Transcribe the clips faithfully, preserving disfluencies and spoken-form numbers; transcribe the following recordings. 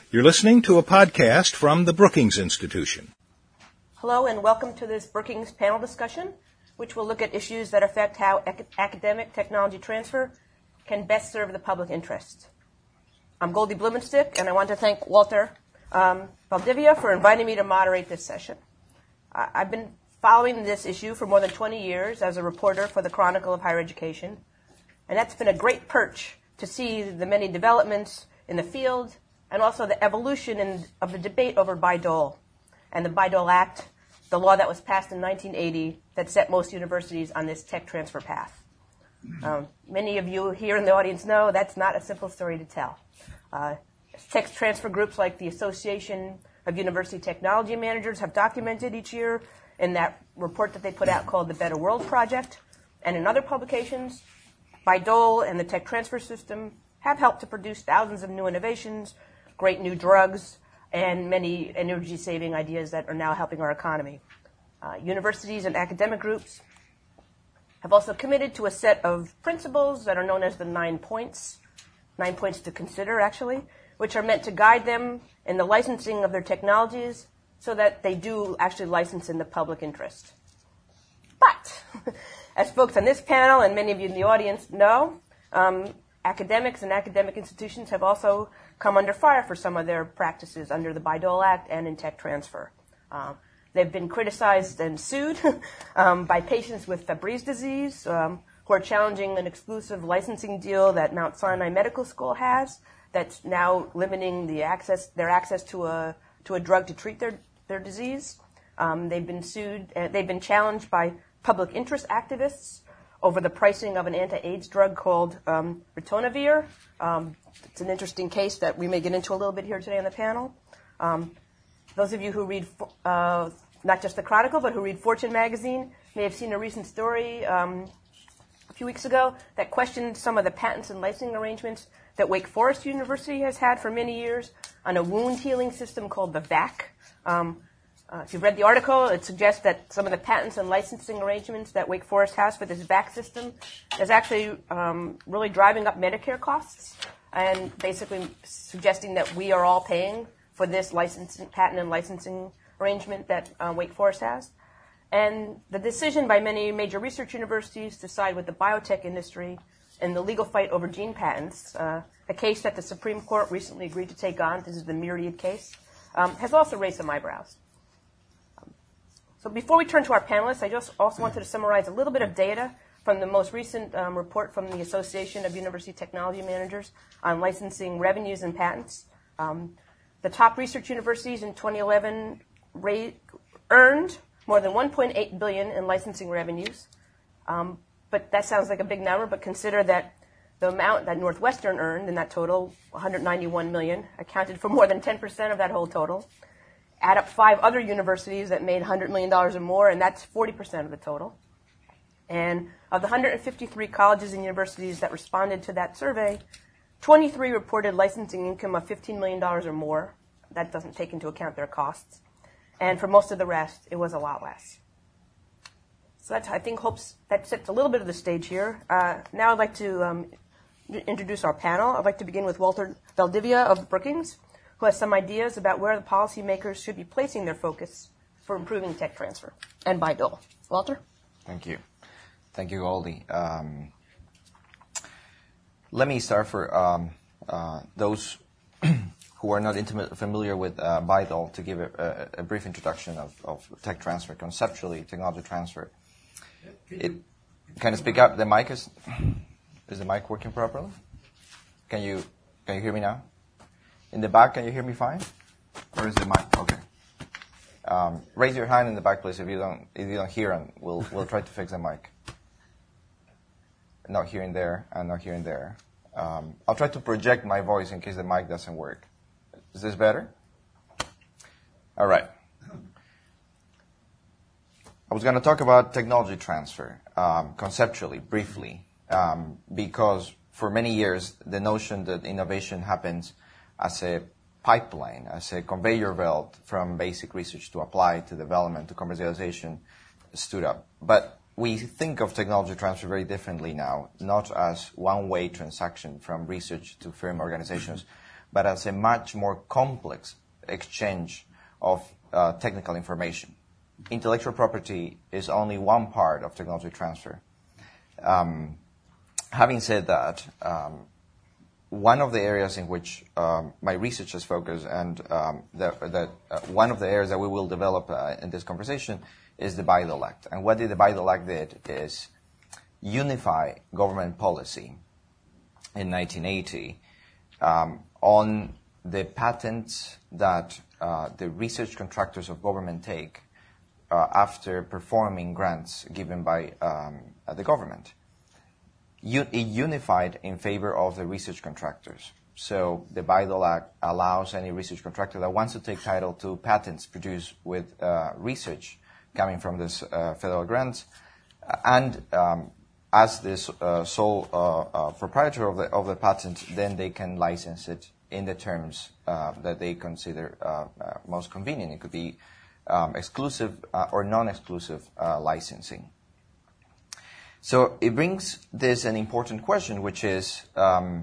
You're listening to a podcast from the Brookings Institution. Hello and welcome to this Brookings panel discussion, which will look at issues that affect how ac- academic technology transfer can best serve the public interest. I'm Goldie Blumenstick, and I want to thank Walter um, Valdivia for inviting me to moderate this session. Uh, I've been following this issue for more than twenty years as a reporter for the Chronicle of Higher Education, and that's been a great perch to see the many developments in the field and also the evolution in, of the debate over Bayh-Dole and the Bayh-Dole Act, the law that was passed in nineteen eighty that set most universities on this tech transfer path. Um, many of you here in the audience know that's not a simple story to tell. Uh, tech transfer groups like the Association of University Technology Managers have documented each year in that report that they put out called the Better World Project, and in other publications, Bayh-Dole and the tech transfer system have helped to produce thousands of new innovations, great new drugs, and many energy-saving ideas that are now helping our economy. Uh, universities and academic groups have also committed to a set of principles that are known as the nine points, nine points to consider, actually, which are meant to guide them in the licensing of their technologies so that they do actually license in the public interest. But, as folks on this panel and many of you in the audience know, um, academics and academic institutions have also come under fire for some of their practices under the Bayh-Dole Act and in tech transfer. Um, they've been criticized and sued um, by patients with Fabry's disease um, who are challenging an exclusive licensing deal that Mount Sinai Medical School has that's now limiting the access, their access to a to a drug to treat their, their disease. Um, they've been sued, uh, they've been challenged by public interest activists over the pricing of an anti-AIDS drug called um, ritonavir. Um, it's an interesting case that we may get into a little bit here today on the panel. Um, those of you who read uh, not just the Chronicle, but who read Fortune magazine may have seen a recent story um, a few weeks ago that questioned some of the patents and licensing arrangements that Wake Forest University has had for many years on a wound healing system called the V A C. Um, Uh, if you've read the article, it suggests that some of the patents and licensing arrangements that Wake Forest has for this V A C system is actually um, really driving up Medicare costs and basically suggesting that we are all paying for this licensing, patent and licensing arrangement that uh, Wake Forest has. And the decision by many major research universities to side with the biotech industry in the legal fight over gene patents, uh, a case that the Supreme Court recently agreed to take on, this is the Myriad case, um, has also raised some eyebrows. So before we turn to our panelists, I just also wanted to summarize a little bit of data from the most recent um, report from the Association of University Technology Managers on licensing revenues and patents. Um, the top research universities in twenty eleven ra- earned more than one point eight billion dollars in licensing revenues. Um, but that sounds like a big number, but consider that the amount that Northwestern earned in that total, one hundred ninety-one million dollars, accounted for more than ten percent of that whole total. Add up five other universities that made one hundred million dollars or more, and that's forty percent of the total. And of the one hundred fifty-three colleges and universities that responded to that survey, twenty-three reported licensing income of fifteen million dollars or more. That doesn't take into account their costs. And for most of the rest, it was a lot less. So that, I think, hopes that sets a little bit of the stage here. Uh, now I'd like to um, introduce our panel. I'd like to begin with Walter Valdivia of Brookings, who has some ideas about where the policymakers should be placing their focus for improving tech transfer and Bayh-Dole. Walter? Thank you. Thank you, Goldie. Um, let me start for um, uh, those who are not intimate, familiar with uh, Bayh-Dole to give a, a, a brief introduction of, of tech transfer, conceptually, technology transfer. It, can you speak up? The mic is, is the mic working properly? Can you, can you hear me now? In the back, can you hear me fine? Or is the mic? Okay. Um, raise your hand in the back, please, if you don't if you don't hear, and we'll we'll try to fix the mic. Not hearing there, and not hearing there. Um, I'll try to project my voice in case the mic doesn't work. Is this better? All right. I was going to talk about technology transfer, um, conceptually, briefly, um, because for many years the notion that innovation happens as a pipeline, as a conveyor belt from basic research to applied to development to commercialization stood up. But we think of technology transfer very differently now, not as one-way transaction from research to firm organizations, but as a much more complex exchange of uh, technical information. Intellectual property is only one part of technology transfer. Um, having said that, um, one of the areas in which um, my research is focused, and um, that, that uh, one of the areas that we will develop uh, in this conversation is the Bayh-Dole Act. And what the Bayh-Dole Act did is unify government policy in nineteen eighty um, on the patents that uh, the research contractors of government take uh, after performing grants given by um, uh, the government. U- it unified in favor of the research contractors. So the Bayh-Dole Act allows any research contractor that wants to take title to patents produced with uh, research coming from this uh, federal grants, and um, as this uh, sole uh, uh, proprietor of the of the patent, then they can license it in the terms uh, that they consider uh, uh, most convenient. It could be um, exclusive uh, or non-exclusive uh, licensing. So it brings this an important question, which is, um,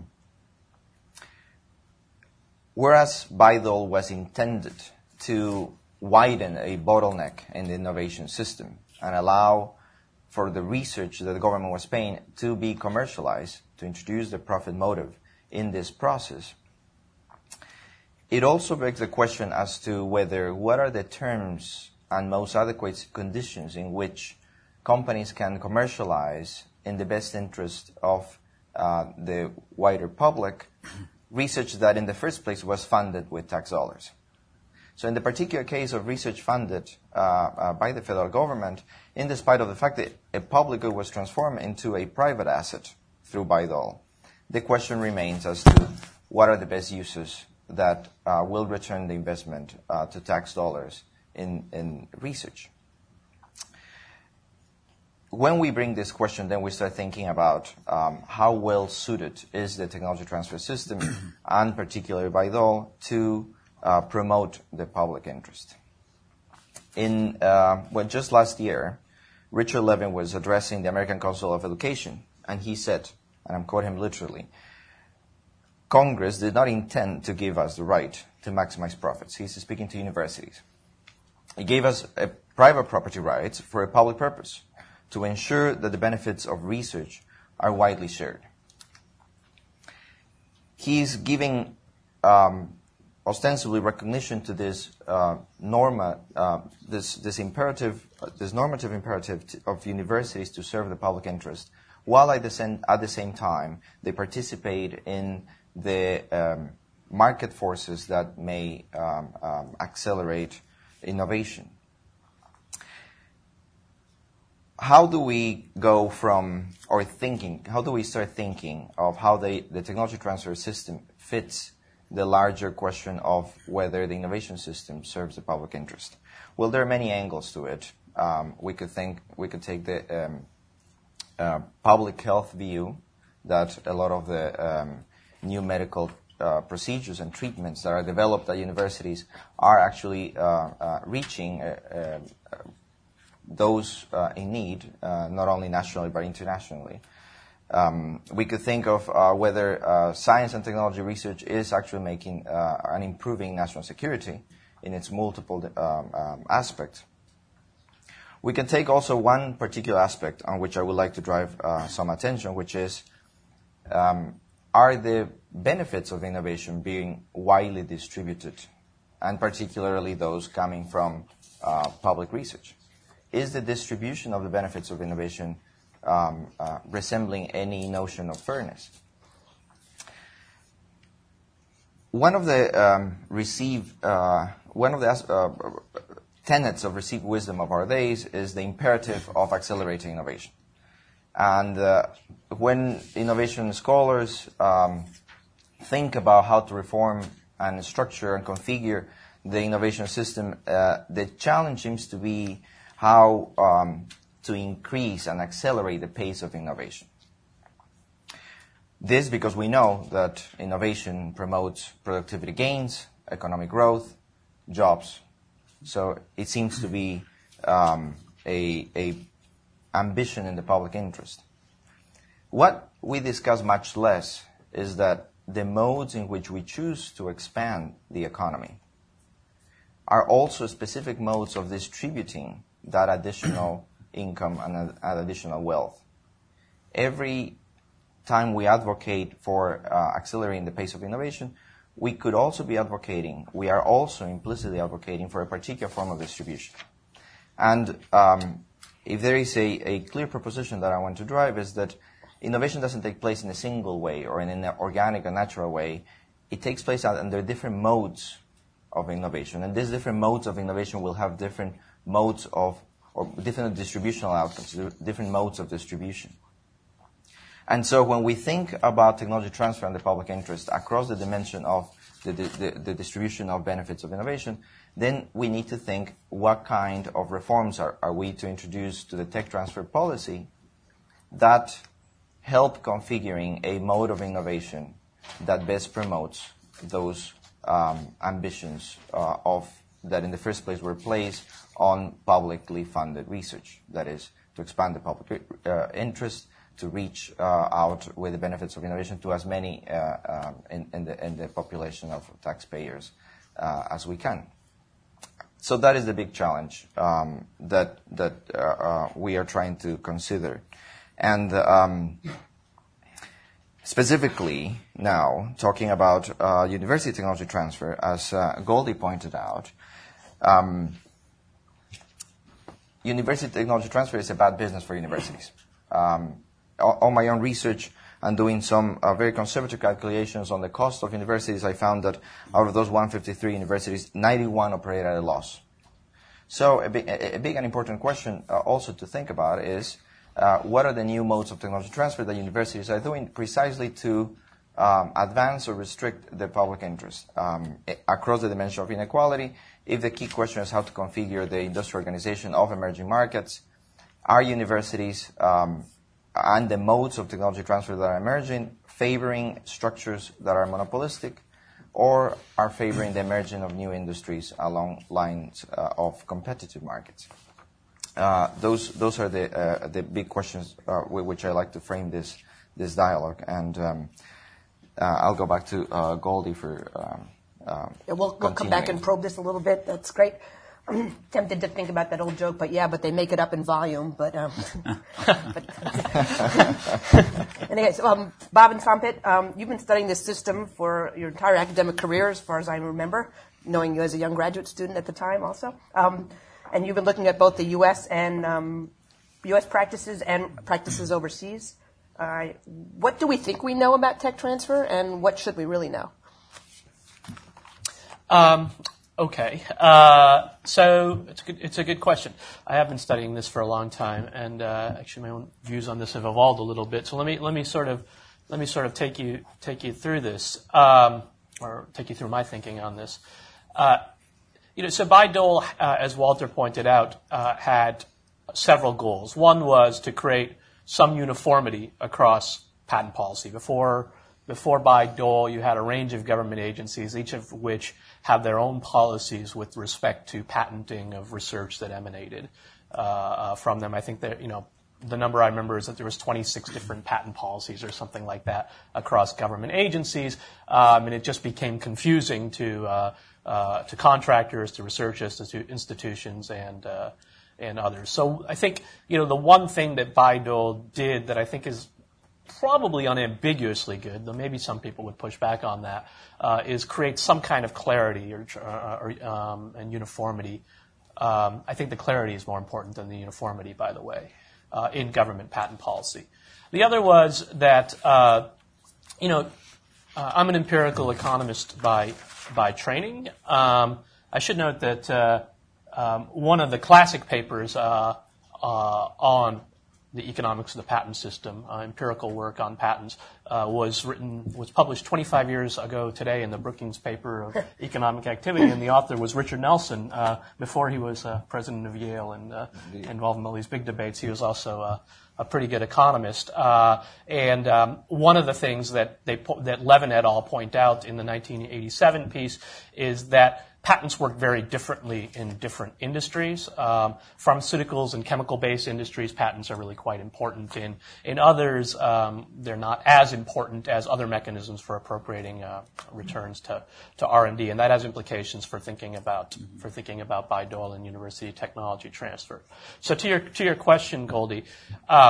whereas Bayh-Dole was intended to widen a bottleneck in the innovation system and allow for the research that the government was paying to be commercialized, to introduce the profit motive in this process, it also begs the question as to whether what are the terms and most adequate conditions in which companies can commercialize in the best interest of uh, the wider public research that in the first place was funded with tax dollars. So in the particular case of research funded uh, uh, by the federal government, in despite of the fact that a public good was transformed into a private asset through Bayh-Dole, the question remains as to what are the best uses that uh, will return the investment uh, to tax dollars in, in research. When we bring this question, then we start thinking about um, how well suited is the technology transfer system, and particularly Bayh-Dole, to uh, promote the public interest. In uh, well, just last year, Richard Levin was addressing the American Council of Education, and he said, and I'm quoting him literally, "Congress did not intend to give us the right to maximize profits." He's speaking to universities. It gave us a private property rights for a public purpose, to ensure that the benefits of research are widely shared. He's giving um, ostensibly recognition to this uh, norma, uh, this this imperative, uh, this normative imperative to, of universities to serve the public interest, while at the same, at the same time they participate in the um, market forces that may um, um, accelerate innovation. How do we go from, or thinking, how do we start thinking of how they, the technology transfer system fits the larger question of whether the innovation system serves the public interest? Well, there are many angles to it. Um, we could think, we could take the um, uh, public health view that a lot of the um, new medical uh, procedures and treatments that are developed at universities are actually uh, uh, reaching a, a, those uh, in need, uh, not only nationally but internationally. Um, we could think of uh, whether uh, science and technology research is actually making uh, and improving national security in its multiple um, um, aspects. We can take also one particular aspect on which I would like to drive uh, some attention, which is, um, are the benefits of innovation being widely distributed, and particularly those coming from uh, public research? Is the distribution of the benefits of innovation um, uh, resembling any notion of fairness? One of the um, received, uh, one of the uh, tenets of received wisdom of our days is the imperative of accelerating innovation. And uh, when innovation scholars um, think about how to reform and structure and configure the innovation system, uh, the challenge seems to be how um, to increase and accelerate the pace of innovation. This because we know that innovation promotes productivity gains, economic growth, jobs. So it seems to be um, a, a ambition in the public interest. What we discuss much less is that the modes in which we choose to expand the economy are also specific modes of distributing that additional income and uh, additional wealth. Every time we advocate for uh, accelerating the pace of innovation, we could also be advocating, we are also implicitly advocating for a particular form of distribution. And um, if there is a, a clear proposition that I want to drive, is that innovation doesn't take place in a single way or in an organic or natural way. It takes place under different modes of innovation. And these different modes of innovation will have different modes of, or different distributional outcomes, different modes of distribution. And so when we think about technology transfer and the public interest across the dimension of the, the, the distribution of benefits of innovation, then we need to think what kind of reforms are, are we to introduce to the tech transfer policy that help configuring a mode of innovation that best promotes those um, ambitions uh, of that in the first place were placed on publicly funded research. That is, to expand the public uh, interest, to reach uh, out with the benefits of innovation to as many uh, um, in, in, the, in the population of taxpayers uh, as we can. So that is the big challenge um, that that uh, uh, we are trying to consider. And um, specifically now, talking about uh, university technology transfer, as uh, Goldie pointed out, um, university technology transfer is a bad business for universities. Um, on my own research and doing some uh, very conservative calculations on the cost of universities, I found that out of those one hundred fifty-three universities, ninety-one operate at a loss. So a big, a big and important question uh, also to think about is, uh, what are the new modes of technology transfer that universities are doing precisely to um, advance or restrict the public interest um, across the dimension of inequality? If the key question is how to configure the industrial organization of emerging markets, are universities um, and the modes of technology transfer that are emerging favoring structures that are monopolistic, or are favoring the emerging of new industries along lines uh, of competitive markets? Uh, those those are the uh, the big questions uh, with which I like to frame this this dialogue. And um, uh, I'll go back to uh, Goldie for. Um, um, yeah, we'll, we'll come back and probe this a little bit. That's great. I'm tempted to think about that old joke, but yeah, but they make it up in volume. But, um, but anyway, so, um, Bob and Sampit, um, you've been studying this system for your entire academic career, as far as I remember, knowing you as a young graduate student at the time also. Um, and you've been looking at both the U S and um, U S practices and practices overseas. Uh, what do we think we know about tech transfer, and what should we really know? Um. Okay, uh, so it's a, good, it's a good question. I have been studying this for a long time, and uh, actually my own views on this have evolved a little bit. So let me let me sort of let me sort of take you take you through this, um, or take you through my thinking on this. Uh, you know, so Bayh-Dole, uh, as Walter pointed out, uh, had several goals. One was to create some uniformity across patent policy. Before before Bayh-Dole, you had a range of government agencies, each of which have their own policies with respect to patenting of research that emanated uh, uh, from them. I think that, you know, the number I remember is that there was twenty-six different patent policies or something like that across government agencies, um, and it just became confusing to uh, uh, to contractors, to research institu- institutions, and uh, and others. So I think, you know, the one thing that Bayh-Dole did that I think is probably unambiguously good, though maybe some people would push back on that, uh, is create some kind of clarity or, uh, or um, and uniformity. Um, I think the clarity is more important than the uniformity, by the way, uh, in government patent policy. The other was that, uh, you know, uh, I'm an empirical economist by by training. Um, I should note that uh, um, one of the classic papers uh, uh, on the economics of the patent system, uh, empirical work on patents, uh, was written, was published twenty-five years ago today in the Brookings paper of economic activity, and the author was Richard Nelson. Uh, before he was uh, president of Yale and uh, involved in all these big debates, he was also uh, a pretty good economist. Uh, and um, one of the things that they po- that Levin et al. Point out in the nineteen eighty-seven piece is that patents work very differently in different industries. Um, pharmaceuticals and chemical-based industries, patents are really quite important. In in others, um, they're not as important as other mechanisms for appropriating uh, returns to, to R and D, and that has implications for thinking about mm-hmm. for thinking about Bayh-Dole and university technology transfer. So to your to your question, Goldie, uh,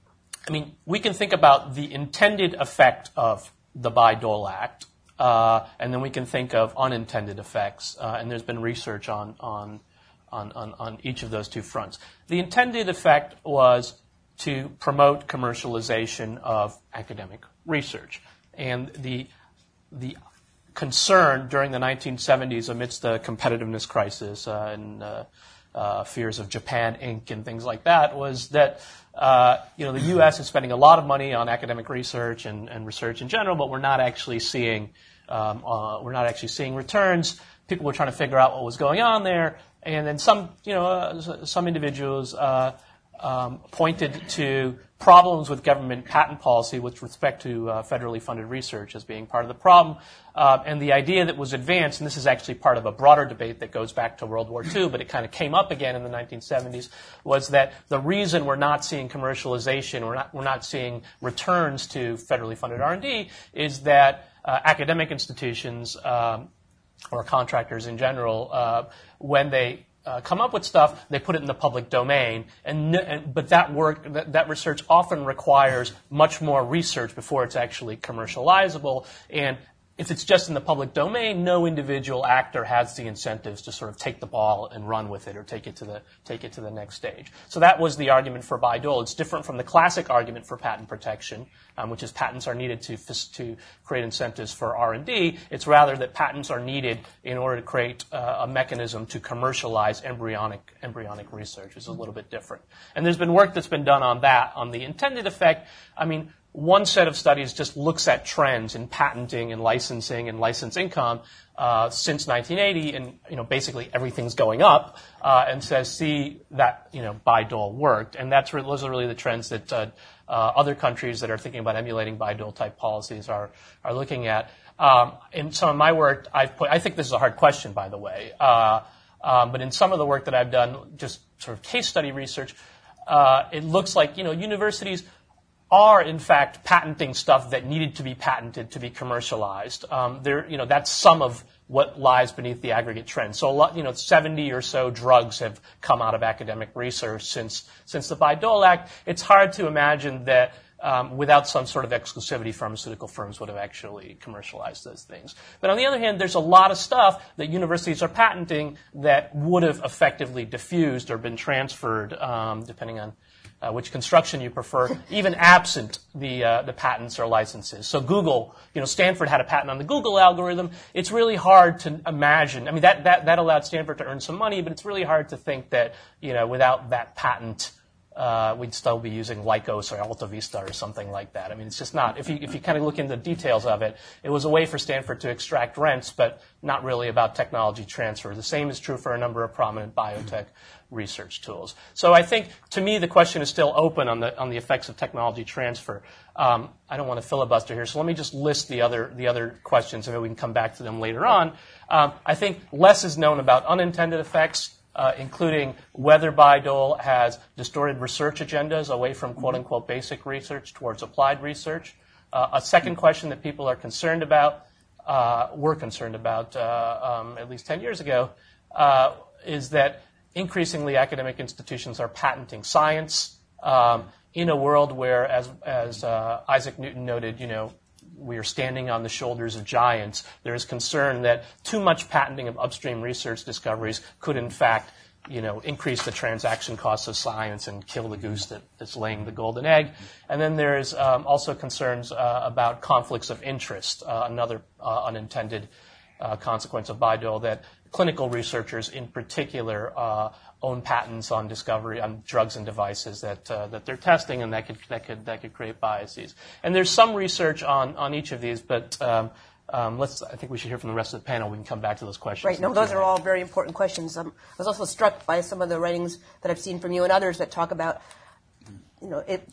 I mean we can think about the intended effect of the Bayh-Dole Act. Uh, and then we can think of unintended effects, uh, and there's been research on, on on on on each of those two fronts. The intended effect was to promote commercialization of academic research, and the the concern during the nineteen seventies, amidst the competitiveness crisis uh, and uh, uh, fears of Japan Incorporated and things like that, was that uh, you know the U S is spending a lot of money on academic research and, and research in general, but we're not actually seeing Um, uh, we're not actually seeing returns. People were trying to figure out what was going on there, and then some, you know, uh, some individuals uh, um, pointed to problems with government patent policy with respect to uh, federally funded research as being part of the problem. Uh, and the idea that was advanced, and this is actually part of a broader debate that goes back to World War Two, but it kind of came up again in the nineteen seventies, was that the reason we're not seeing commercialization, we're not, we're not seeing returns to federally funded R and D, is that Uh, academic institutions um, or contractors in general, uh, when they uh, come up with stuff, they put it in the public domain. And, and but that work, that, that research often requires much more research before it's actually commercializable. And if it's just in the public domain, no individual actor has the incentives to sort of take the ball and run with it or take it to the take it to the next stage. So that was the argument for Bayh-Dole. It's different from the classic argument for patent protection, um, which is patents are needed to to create incentives for R and D. It's rather that patents are needed in order to create uh, a mechanism to commercialize embryonic embryonic research. It's a little bit different. And there's been work that's been done on that, on the intended effect. I mean, one set of studies just looks at trends in patenting and licensing and license income uh, since nineteen eighty, and you know basically everything's going up, uh, and says, see that you know Bayh-Dole worked, and that's re- those are really the trends that uh, uh, other countries that are thinking about emulating Bayh-Dole type policies are are looking at. Um, in some of my work, I've put. I think this is a hard question, by the way, uh, um, but in some of the work that I've done, just sort of case study research, uh, it looks like you know universities are in fact patenting stuff that needed to be patented to be commercialized. Um, there, you know, that's some of what lies beneath the aggregate trend. So, a lot, you know, seventy or so drugs have come out of academic research since since the Bayh-Dole Act. It's hard to imagine that um, without some sort of exclusivity, pharmaceutical firms would have actually commercialized those things. But on the other hand, there's a lot of stuff that universities are patenting that would have effectively diffused or been transferred, um, depending on Uh, which construction you prefer, even absent the uh, the patents or licenses. So Google, you know, Stanford had a patent on the Google algorithm. It's really hard to imagine. I mean, that that that allowed Stanford to earn some money, but it's really hard to think that you know without that patent, uh, we'd still be using Lycos or AltaVista or something like that. I mean, it's just not. If you if you kind of look into the details of it, it was a way for Stanford to extract rents, but not really about technology transfer. The same is true for a number of prominent biotech research tools. So I think, to me, the question is still open on the on the effects of technology transfer. Um, I don't want to filibuster here, so let me just list the other the other questions, and maybe we can come back to them later on. Um, I think less is known about unintended effects, uh, including whether Bayh-Dole has distorted research agendas away from quote-unquote basic research towards applied research. Uh, a second question that people are concerned about, uh, were concerned about uh, um, at least ten years ago, uh, is that increasingly academic institutions are patenting science um, in a world where, as, as uh, Isaac Newton noted, you know, we are standing on the shoulders of giants. There is concern that too much patenting of upstream research discoveries could, in fact, you know, increase the transaction costs of science and kill the goose that, that's laying the golden egg. And then there's um, also concerns uh, about conflicts of interest, uh, another uh, unintended uh, consequence of Bayh-Dole, that clinical researchers in particular uh, own patents on discovery on drugs and devices that uh, that they're testing, and that could that could that could create biases. And there's some research on on each of these, but um, um, let's. I think we should hear from the rest of the panel. We can come back to those questions. Right. No, those are all very important questions. Um, I was also struck by some of the writings that I've seen from you and others that talk about, you know, it.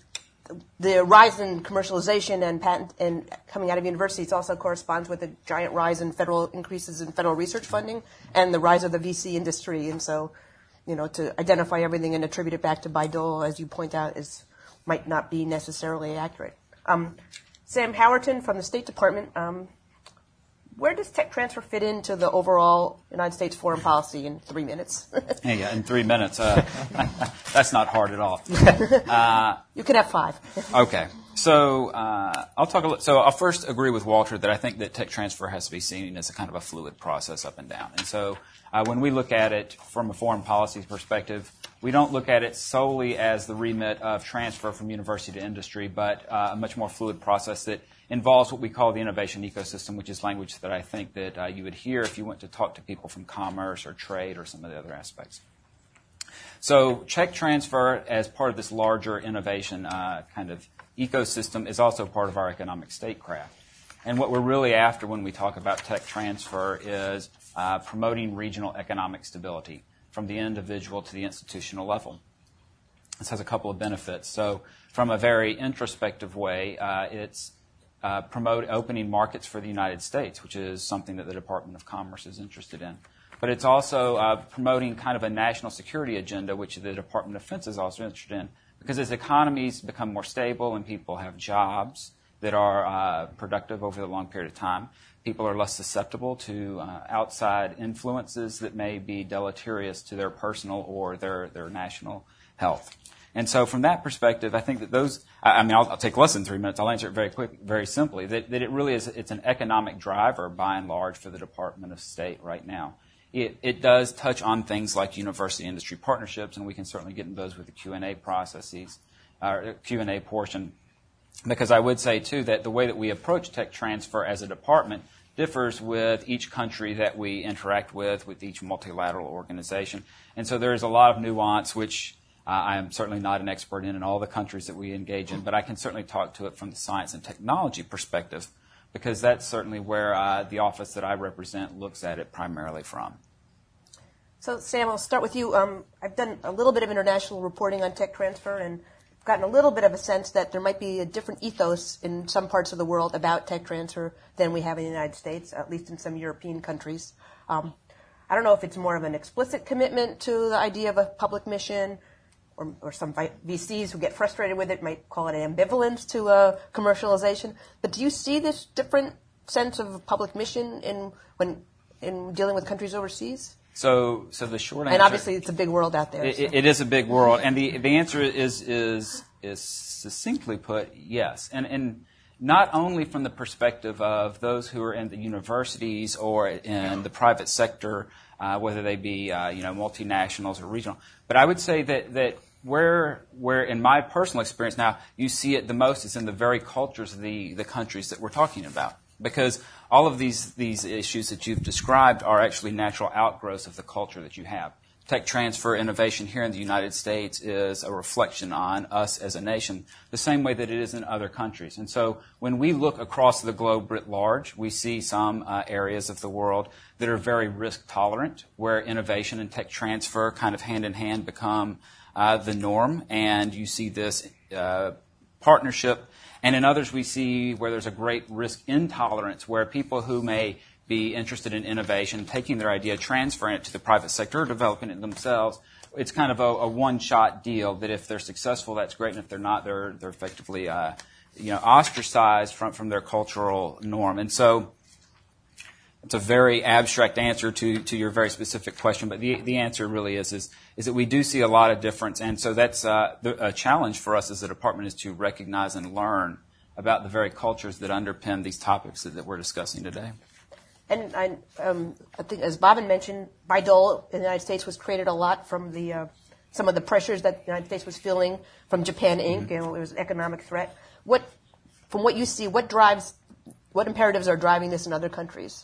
the rise in commercialization and patent and coming out of universities also corresponds with a giant rise in federal increases in federal research funding and the rise of the V C industry. And so, you know, to identify everything and attribute it back to Bayh-Dole, as you point out, is might not be necessarily accurate. Um, Sam Howerton from the State Department. Um, Where does tech transfer fit into the overall United States foreign policy in three minutes? Yeah, yeah, in three minutes. Uh, that's not hard at all. Uh, you can have five. Okay. So uh, I'll talk a little. So I'll first agree with Walter that I think that tech transfer has to be seen as a kind of a fluid process up and down. And so uh, when we look at it from a foreign policy perspective, we don't look at it solely as the remit of transfer from university to industry, but uh, a much more fluid process that involves what we call the innovation ecosystem, which is language that I think that uh, you would hear if you went to talk to people from commerce or trade or some of the other aspects. So tech transfer as part of this larger innovation uh, kind of ecosystem is also part of our economic statecraft. And what we're really after when we talk about tech transfer is uh, promoting regional economic stability from the individual to the institutional level. This has a couple of benefits. So from a very introspective way, uh, it's Uh, promote opening markets for the United States, which is something that the Department of Commerce is interested in. But it's also uh, promoting kind of a national security agenda, which the Department of Defense is also interested in. Because as economies become more stable and people have jobs that are uh, productive over a long period of time, people are less susceptible to uh, outside influences that may be deleterious to their personal or their, their national health. And so from that perspective, I think that those, I mean, I'll, I'll take less than three minutes. I'll answer it very quick, very simply, that, that it really is, it's an economic driver by and large for the Department of State right now. It, it does touch on things like university industry partnerships, and we can certainly get into those with the Q and A processes, or Q and A portion. Because I would say, too, that the way that we approach tech transfer as a department differs with each country that we interact with, with each multilateral organization. And so there is a lot of nuance, which Uh, I am certainly not an expert in in all the countries that we engage in, but I can certainly talk to it from the science and technology perspective, because that's certainly where uh, the office that I represent looks at it primarily from. So, Sam, I'll start with you. Um, I've done a little bit of international reporting on tech transfer, and gotten a little bit of a sense that there might be a different ethos in some parts of the world about tech transfer than we have in the United States, at least in some European countries. Um, I don't know if it's more of an explicit commitment to the idea of a public mission, Or, or some V Cs who get frustrated with it might call it an ambivalence to uh, commercialization. But do you see this different sense of public mission in when in dealing with countries overseas? So, so the short answer, and obviously it's a big world out there. It, so. it is a big world, and the the answer is is is succinctly put, yes, and and not only from the perspective of those who are in the universities or in the private sector, uh, whether they be uh, you know multinationals or regional, but I would say that that. Where, where in my personal experience now, you see it the most is in the very cultures of the, the countries that we're talking about. Because all of these, these issues that you've described are actually natural outgrowths of the culture that you have. Tech transfer innovation here in the United States is a reflection on us as a nation, the same way that it is in other countries. And so when we look across the globe writ large, we see some uh, areas of the world that are very risk tolerant, where innovation and tech transfer kind of hand in hand become Uh, the norm, and you see this uh, partnership. And in others we see where there's a great risk intolerance, where people who may be interested in innovation, taking their idea, transferring it to the private sector, or developing it themselves, it's kind of a, a one-shot deal that if they're successful, that's great, and if they're not, they're they're effectively uh, you know ostracized from, from their cultural norm. And so it's a very abstract answer to, to your very specific question, but the the answer really is is is that we do see a lot of difference, and so that's uh, the, a challenge for us as a department is to recognize and learn about the very cultures that underpin these topics that, that we're discussing today. And I, um, I think, as Bobbin mentioned, Bayh-Dole in the United States was created a lot from the uh, some of the pressures that the United States was feeling from Japan Incorporated. Mm-hmm. You know, it was an economic threat. What, from what you see, what drives, what imperatives are driving this in other countries?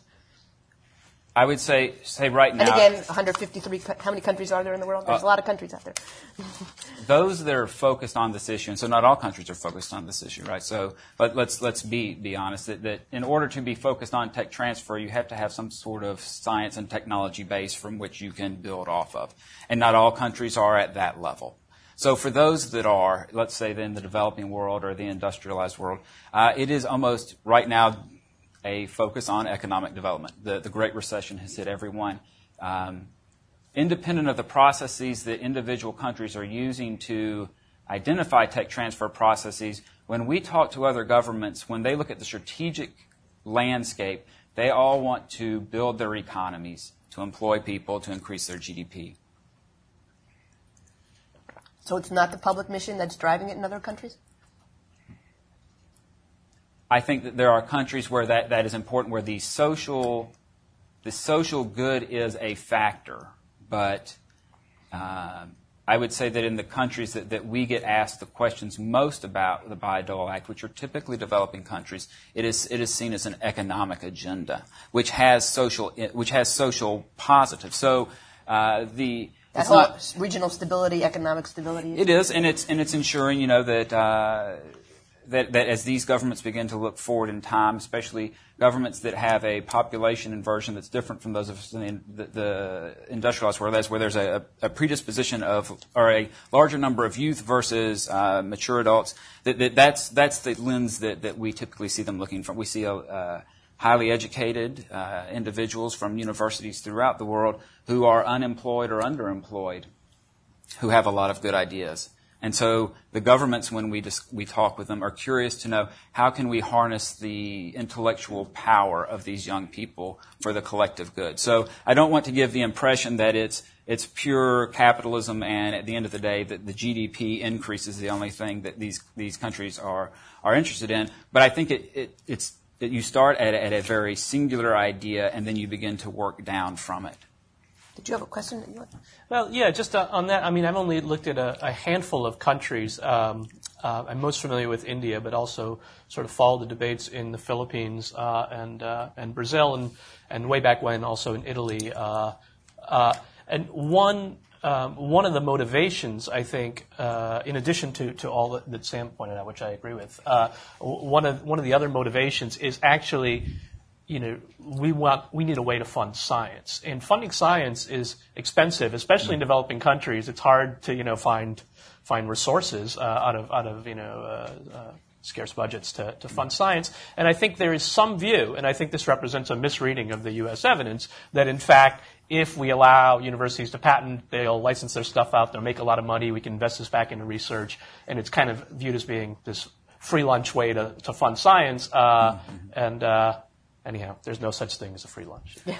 I would say, say right now. And again, one hundred fifty-three, how many countries are there in the world? There's uh, a lot of countries out there. Those that are focused on this issue, and so not all countries are focused on this issue, right? So but let's let's be be honest, that, that in order to be focused on tech transfer, you have to have some sort of science and technology base from which you can build off of. And not all countries are at that level. So for those that are, let's say, in the developing world or the industrialized world, uh, it is almost right now a focus on economic development. The, the Great Recession has hit everyone. Um, independent of the processes that individual countries are using to identify tech transfer processes, when we talk to other governments, when they look at the strategic landscape, they all want to build their economies, to employ people, to increase their G D P. So it's not the public mission that's driving it in other countries? I think that there are countries where that, that is important, where the social, the social good is a factor. But uh, I would say that in the countries that, that we get asked the questions most about the Bayh-Dole Act, which are typically developing countries, it is it is seen as an economic agenda, which has social which has social positives. So uh, the That whole not, regional stability, economic stability. It is, and it's and it's ensuring, you know, that. Uh, That, that as these governments begin to look forward in time, especially governments that have a population inversion that's different from those of us in the, the industrialized world, that's where there's a, a predisposition of, or a larger number of youth versus uh, mature adults, that, that that's that's the lens that, that we typically see them looking from. We see a, uh, highly educated uh, individuals from universities throughout the world who are unemployed or underemployed, who have a lot of good ideas. And so the governments, when we dis- we talk with them, are curious to know how can we harness the intellectual power of these young people for the collective good. So I don't want to give the impression that it's it's pure capitalism, and at the end of the day, that the G D P increase is the only thing that these these countries are are interested in. But I think it, it it's that you start at, at a very singular idea, and then you begin to work down from it. Did you have a question that you want? Well, yeah, just uh, on that, I mean, I've only looked at a, a handful of countries. Um, uh, I'm most familiar with India, but also sort of followed the debates in the Philippines uh, and uh, and Brazil, and, and way back when also in Italy. Uh, uh, and one um, one of the motivations, I think, uh, in addition to, to all that, that Sam pointed out, which I agree with, uh, one of one of the other motivations is actually, you know, we want we need a way to fund science, and funding science is expensive, especially in developing countries. It's hard to, you know, find find resources uh, out of out of you know uh, uh, scarce budgets to, to fund science. And I think there is some view, and I think this represents a misreading of the U S evidence, that in fact, if we allow universities to patent, they'll license their stuff out, they'll make a lot of money, we can invest this back into research, and it's kind of viewed as being this free lunch way to, to fund science. Uh, mm-hmm. And uh, Anyhow, there's no such thing as a free lunch. Yeah.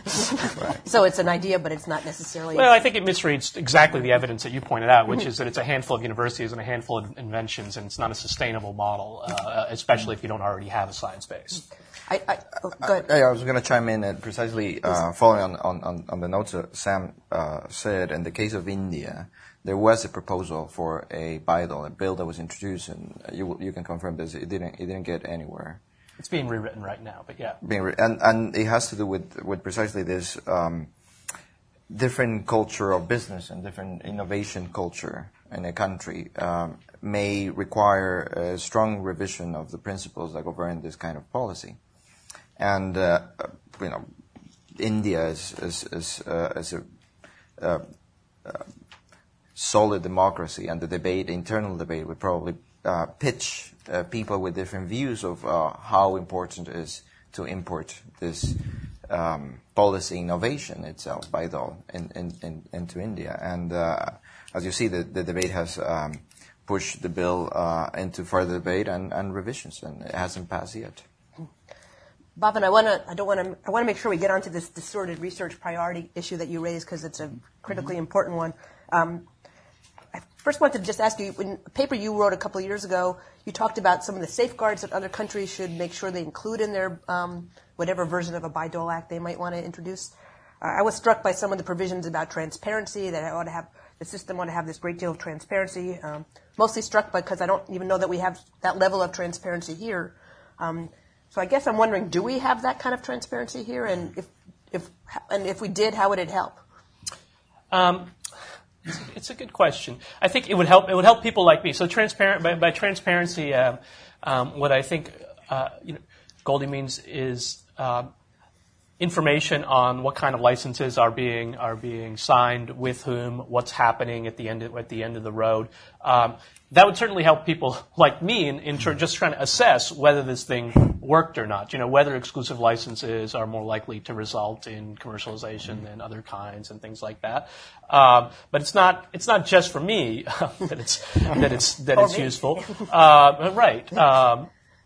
So it's an idea, but it's not necessarily... Well, I think it misreads exactly the evidence that you pointed out, which is that it's a handful of universities and a handful of inventions, and it's not a sustainable model, uh, especially if you don't already have a science base. I, I, oh, go ahead. I, I was going to chime in at precisely uh, following on, on, on the notes that Sam uh, said. In the case of India, there was a proposal for a Bayh-Dole, a bill that was introduced, and you you can confirm this. It didn't it didn't get anywhere. It's being rewritten right now, but yeah. Being re- and and it has to do with with precisely this um, different culture of business and different innovation culture in a country um, may require a strong revision of the principles that govern this kind of policy. And uh, you know, India is is is, uh, is a uh, uh, solid democracy, and the debate, the internal debate, would probably uh, pitch uh, people with different views of uh, how important it is to import this um, policy innovation itself, Bayh-Dole, in, in, in, into India. And uh, as you see, the, the debate has um, pushed the bill uh, into further debate and, and revisions, and it hasn't passed yet. Bhavin, I want to. I don't want to. I want to make sure we get onto this distorted research priority issue that you raised, because it's a critically mm-hmm. important one. Um, I first want to just ask you, in a paper you wrote a couple of years ago, you talked about some of the safeguards that other countries should make sure they include in their um, whatever version of a Bayh-Dole Act they might want to introduce. Uh, I was struck by some of the provisions about transparency, that I ought to have the system ought to have this great deal of transparency. Um, mostly struck because I don't even know that we have that level of transparency here. Um, So I guess I'm wondering, do we have that kind of transparency here? And if, if, and if we did, how would it help? Um, it's, a, it's a good question. I think it would help. It would help people like me. So transparent by, by transparency, um, um, what I think uh, you know, Goldie means is uh, information on what kind of licenses are being are being signed with whom, what's happening at the end of, at the end of the road. Um, that would certainly help people like me in, in tr- just trying to assess whether this thing worked or not. You know, whether exclusive licenses are more likely to result in commercialization than other kinds and things like that. Um, but it's not it's not just for me that it's that it's that it's useful. Uh, right. Um,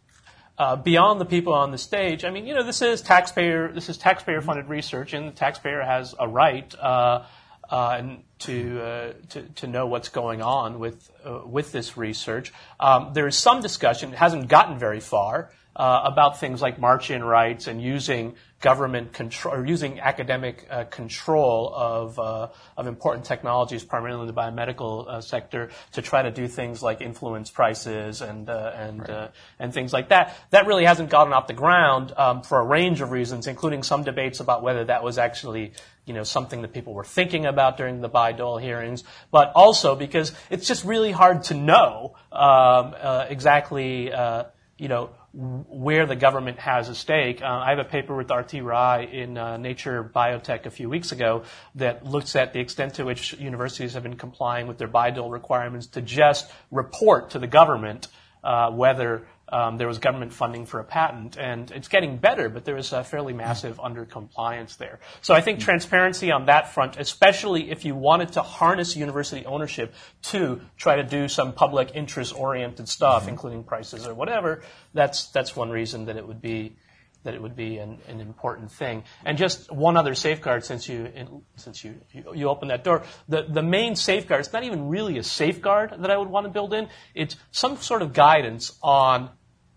Uh, beyond the people on the stage, I mean, you know, this is taxpayer, this is taxpayer-funded research, and the taxpayer has a right uh, uh, and to, uh, to to know what's going on with uh, with this research. Um, there is some discussion; it hasn't gotten very far uh, about things like march-in rights and using government control or using academic uh, control of uh, of important technologies, primarily in the biomedical uh, sector, to try to do things like influence prices and uh, and right. uh, and things like that. That really hasn't gotten off the ground um, for a range of reasons, including some debates about whether that was actually, you know, something that people were thinking about during the Bayh-Dole hearings, but also because it's just really hard to know um, uh, exactly, uh, you know, where the government has a stake. Uh, I have a paper with R T Rai in uh, Nature Biotech a few weeks ago that looks at the extent to which universities have been complying with their Bayh-Dole requirements to just report to the government uh, whether um, there was government funding for a patent. And it's getting better, but there is a fairly massive undercompliance there. So I think transparency on that front, especially if you wanted to harness university ownership to try to do some public interest-oriented stuff, mm-hmm. including prices or whatever, that's that's one reason that it would be that it would be an, an important thing. And just one other safeguard, since you since you, you you opened that door, the the main safeguard, it's not even really a safeguard that I would want to build in. It's some sort of guidance on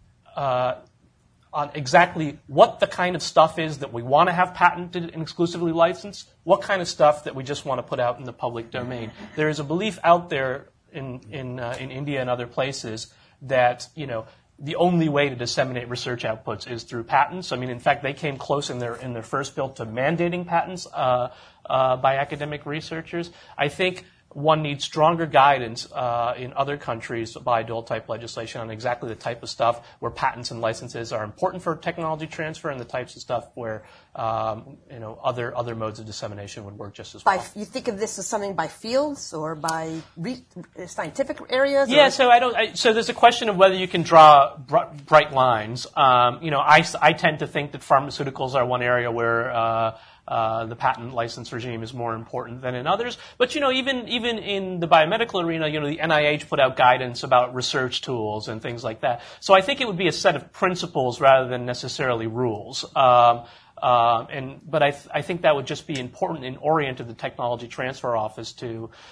uh, on exactly what the kind of stuff is that we want to have patented and exclusively licensed, what kind of stuff that we just want to put out in the public domain. There is a belief out there in in uh, in India and other places that, you know, the only way to disseminate research outputs is through patents. I mean, in fact, they came close in their in their first bill to mandating patents uh, uh, by academic researchers. I think one needs stronger guidance uh, in other countries by Bayh-Dole-type legislation on exactly the type of stuff where patents and licenses are important for technology transfer, and the types of stuff where um, you know other other modes of dissemination would work just as well. By, you think of this as something by fields or by re- scientific areas? Yeah. Or? So I don't. I, so there's a question of whether you can draw br- bright lines. Um, you know, I, I tend to think that pharmaceuticals are one area where uh, Uh, the patent license regime is more important than in others. But, you know, even even in the biomedical arena, you know, the N I H put out guidance about research tools and things like that. So I think it would be a set of principles rather than necessarily rules. Um, uh, and but I th- I think that would just be important and oriented the Technology Transfer Office to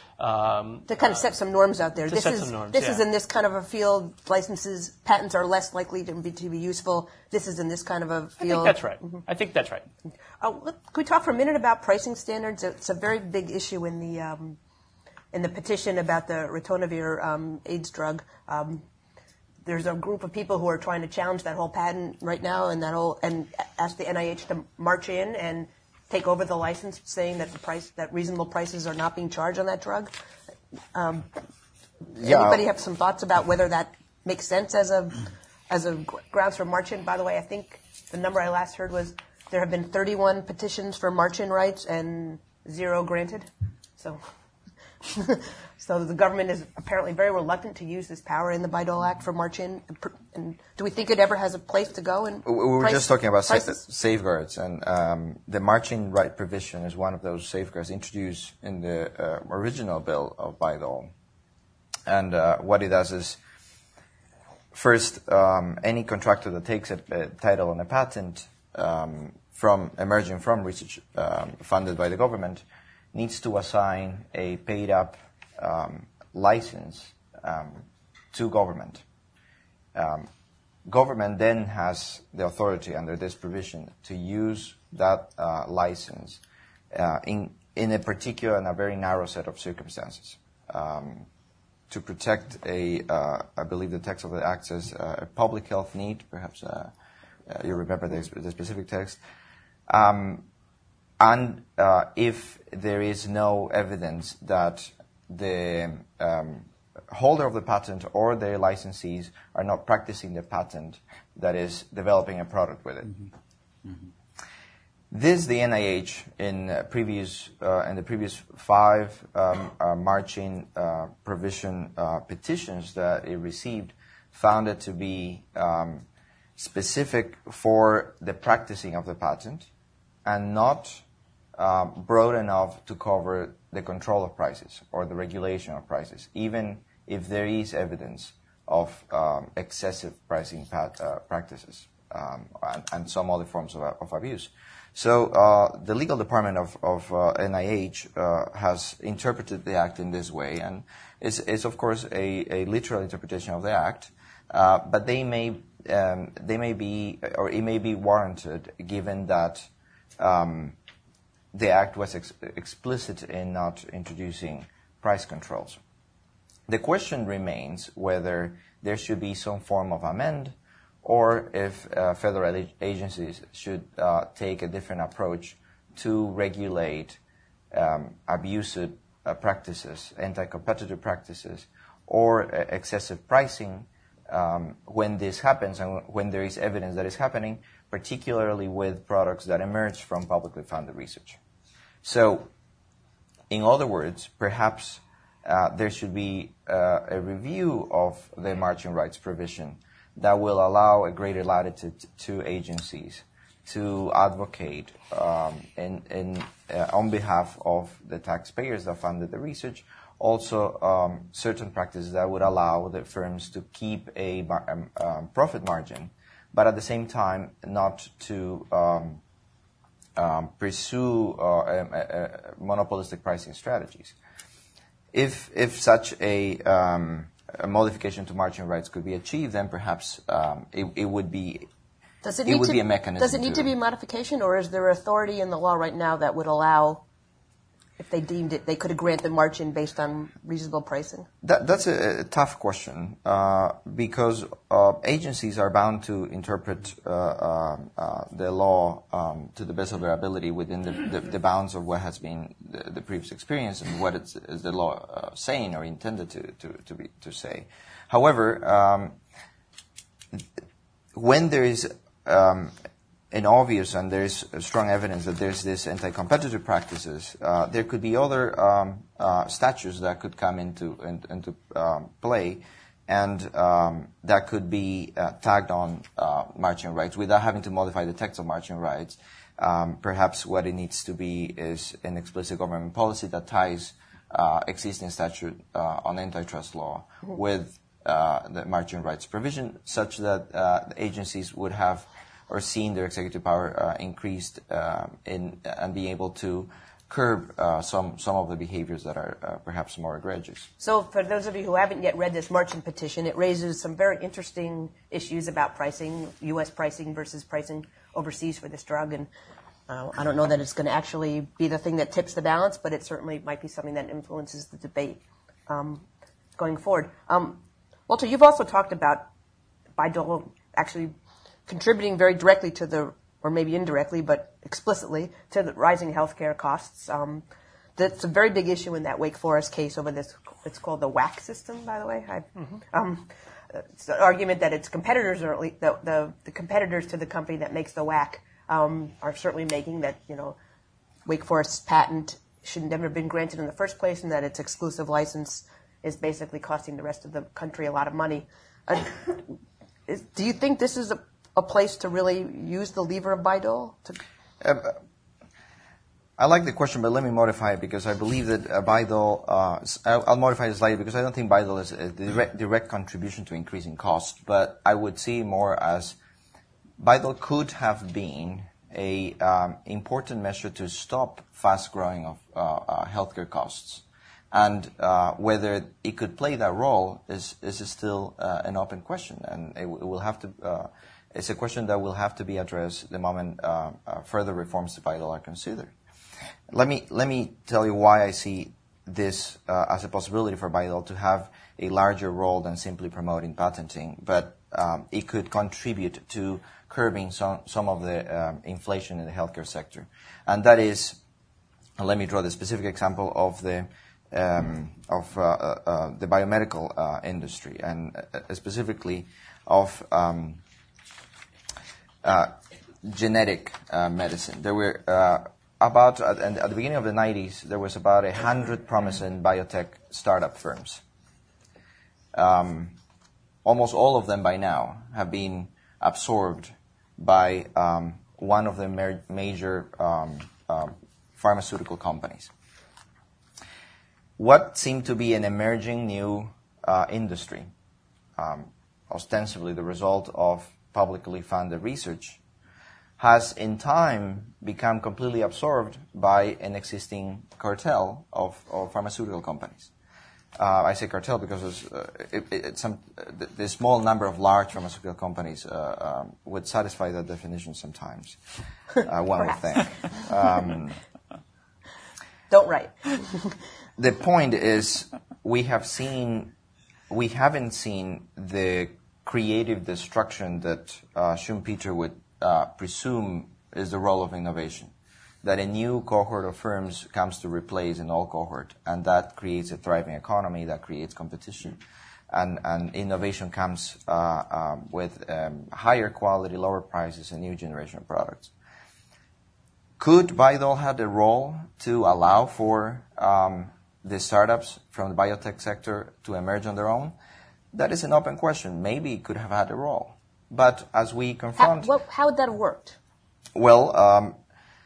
um, to kind of set some norms out there. To this set is some norms, this yeah. is in this kind of a field. Licenses, patents are less likely to be to be useful. This is in this kind of a field. I think that's right. Mm-hmm. I think that's right. Uh, let, can we talk for a minute about pricing standards? It's a very big issue in the um, in the petition about the ritonavir um, AIDS drug. Um, there's a group of people who are trying to challenge that whole patent right now, and that whole and ask the N I H to march in and take over the license, saying that the price that reasonable prices are not being charged on that drug. Um, yeah. Anybody have some thoughts about whether that makes sense as a as a grounds for march in? By the way, I think the number I last heard was there have been thirty-one petitions for march-in rights and zero granted. So, so the government is apparently very reluctant to use this power in the Bayh-Dole Act for march-in. And do we think it ever has a place to go? In we were price, just talking about sa- prices? safeguards, and um, the march-in right provision is one of those safeguards introduced in the uh, original bill of Bayh-Dole. And uh, what it does is, first, um, any contractor that takes a, a title on a patent Um, from emerging from research um, funded by the government needs to assign a paid-up um, license um, to government. Um, government then has the authority under this provision to use that uh, license uh, in in a particular and a very narrow set of circumstances um, to protect a, uh, I believe the text of the Act says uh, a public health need, perhaps. Uh, Uh, you remember the, the specific text. Um, and uh, if there is no evidence that the um, holder of the patent or their licensees are not practicing the patent that is developing a product with it. Mm-hmm. Mm-hmm. This, the N I H, in uh, previous uh, in the previous five um, uh, marching uh, provision uh, petitions that it received, found it to be um, specific for the practicing of the patent, and not uh, broad enough to cover the control of prices or the regulation of prices, even if there is evidence of um, excessive pricing pat, uh, practices um, and, and some other forms of, of abuse. So uh, the legal department of, of uh, N I H uh, has interpreted the act in this way, and it's, it's of course a, a literal interpretation of the act, uh, but they may um, they may be, or it may be warranted, given that um, the act was ex- explicit in not introducing price controls. The question remains whether there should be some form of amend, or if uh, federal ag- agencies should uh, take a different approach to regulate um, abusive uh, practices, anti-competitive practices, or uh, excessive pricing um, when this happens and when there is evidence that is happening, particularly with products that emerge from publicly funded research. So, in other words, perhaps uh, there should be uh, a review of the marching rights provision that will allow a greater latitude to agencies to advocate um, in, in, uh, on behalf of the taxpayers that funded the research, also um, certain practices that would allow the firms to keep a mar- um, um, profit margin, but at the same time not to um, um, pursue uh, uh, uh, monopolistic pricing strategies. If, if such a um, a modification to marching rights could be achieved, then perhaps um, it, it would be does it, it need would to, be a mechanism. Does it need to, to be a modification, or is there authority in the law right now that would allow, if they deemed it, they could have granted margin based on reasonable pricing? That, that's a, a tough question uh, because uh, agencies are bound to interpret uh, uh, uh, the law um, to the best of their ability within the, the, the bounds of what has been the, the previous experience and what it's, is the law uh, saying or intended to to to, be, to say. However, um, when there is um, an obvious and there's strong evidence that there's this anti-competitive practices, uh, there could be other um, uh, statutes that could come into in, into um, play, and um, that could be uh, tagged on uh, marching rights without having to modify the text of marching rights. Um, perhaps what it needs to be is an explicit government policy that ties uh, existing statute uh, on antitrust law mm-hmm. with uh, the marching rights provision, such that uh, the agencies would have or seen their executive power uh, increased uh, in and being able to curb uh, some some of the behaviors that are uh, perhaps more egregious. So, for those of you who haven't yet read this Marching petition, it raises some very interesting issues about pricing, U S pricing versus pricing overseas for this drug, and uh, I don't know that it's going to actually be the thing that tips the balance, but it certainly might be something that influences the debate um, going forward. Um, Walter, you've also talked about Bayh-Dole actually contributing very directly to the, or maybe indirectly, but explicitly, to the rising healthcare costs. Um, that's a very big issue in that Wake Forest case over this, it's called the W A C system, by the way. Mm-hmm. Um, it's an argument that its competitors, or at least the, the, the competitors to the company that makes the W A C, um, are certainly making that, you know, Wake Forest's patent should never have been granted in the first place, and that its exclusive license is basically costing the rest of the country a lot of money. Uh, is, do you think this is a a place to really use the lever of Bayh-Dole? To... Uh, I like the question, but let me modify it because I believe that uh, Bayh-Dole, uh, I'll, I'll modify it slightly because I don't think Bayh-Dole is a direct, direct contribution to increasing costs, but I would see more as Bayh-Dole could have been a um, important measure to stop fast growing of uh, uh, healthcare costs. And uh, whether it could play that role is, is still uh, an open question, and it, w- it will have to uh, It's a question that will have to be addressed the moment uh, uh, further reforms to Bayh-Dole are considered. Let me let me tell you why I see this uh, as a possibility for Bayh-Dole to have a larger role than simply promoting patenting, but um, it could contribute to curbing some some of the um, inflation in the healthcare sector, and that is, and let me draw the specific example of the um, of uh, uh, the biomedical uh, industry, and uh, specifically of um, Uh, genetic uh, medicine. There were uh, about, at, at the beginning of the nineties, there was about a hundred promising biotech startup firms. Um, almost all of them by now have been absorbed by um, one of the ma- major um, um, pharmaceutical companies. What seemed to be an emerging new uh, industry, um, ostensibly the result of publicly funded research, has in time become completely absorbed by an existing cartel of, of pharmaceutical companies. Uh, I say cartel because it's, uh, it, it, some, the, the small number of large pharmaceutical companies uh, um, would satisfy that definition sometimes, uh, one would think. Um, Don't write. The point is, we have seen, we haven't seen the creative destruction that uh, Schumpeter would uh, presume is the role of innovation. That a new cohort of firms comes to replace an old cohort, and that creates a thriving economy, that creates competition. And, and innovation comes uh, um, with um, higher quality, lower prices, and new generation of products. Could Bayh-Dole have a role to allow for um, the startups from the biotech sector to emerge on their own? That is an open question. Maybe it could have had a role. But as we confront... How, what, how would that have worked? Well, um,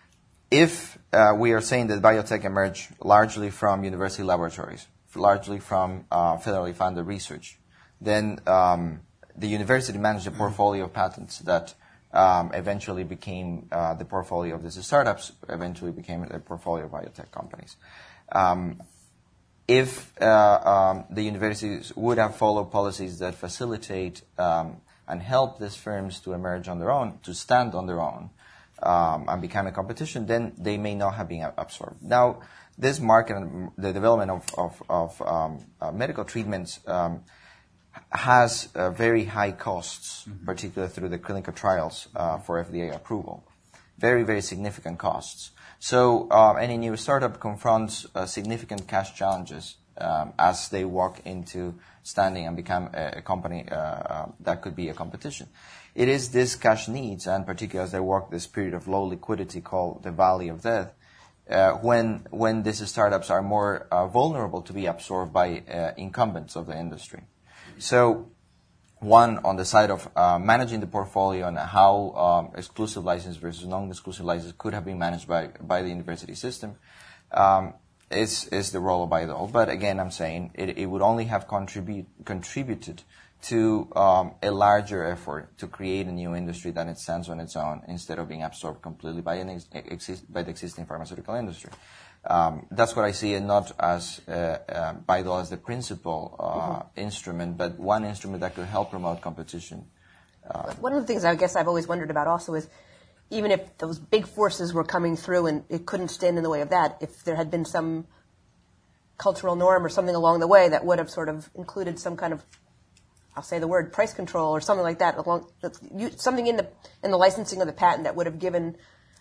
if uh, we are saying that biotech emerged largely from university laboratories, largely from uh, federally funded research, then um, the university managed a portfolio of patents that um, eventually became uh, the portfolio of these startups, eventually became a portfolio of biotech companies. Um, if uh, um, the universities would have followed policies that facilitate um, and help these firms to emerge on their own, to stand on their own, Um, and become a competition, then they may not have been absorbed. Now, this market and the development of, of, of um, uh, medical treatments um, has uh, very high costs, mm-hmm. particularly through the clinical trials uh, for F D A approval. Very, very significant costs. So uh, any new startup confronts uh, significant cash challenges um, as they walk into standing and become a, a company uh, uh, that could be a competition. It is this cash needs, and particularly as they walk this period of low liquidity called the valley of death, uh, when when these startups are more uh, vulnerable to be absorbed by uh, incumbents of the industry. So, one, on the side of uh, managing the portfolio and how um, exclusive license versus non-exclusive license could have been managed by, by the university system, um, is, is the role of Bayh-Dole. But again, I'm saying it, it would only have contribute, contributed to um, a larger effort to create a new industry that it stands on its own instead of being absorbed completely by, an ex- exist- by the existing pharmaceutical industry. Um, that's what I see it not as uh, uh, Bayh-Dole as the principal uh, mm-hmm. instrument, but one instrument that could help promote competition. Uh, one of the things I guess I've always wondered about also is even if those big forces were coming through and it couldn't stand in the way of that, if there had been some cultural norm or something along the way that would have sort of included some kind of, I'll say the word, price control or something like that, along something in the in the licensing of the patent that would have given,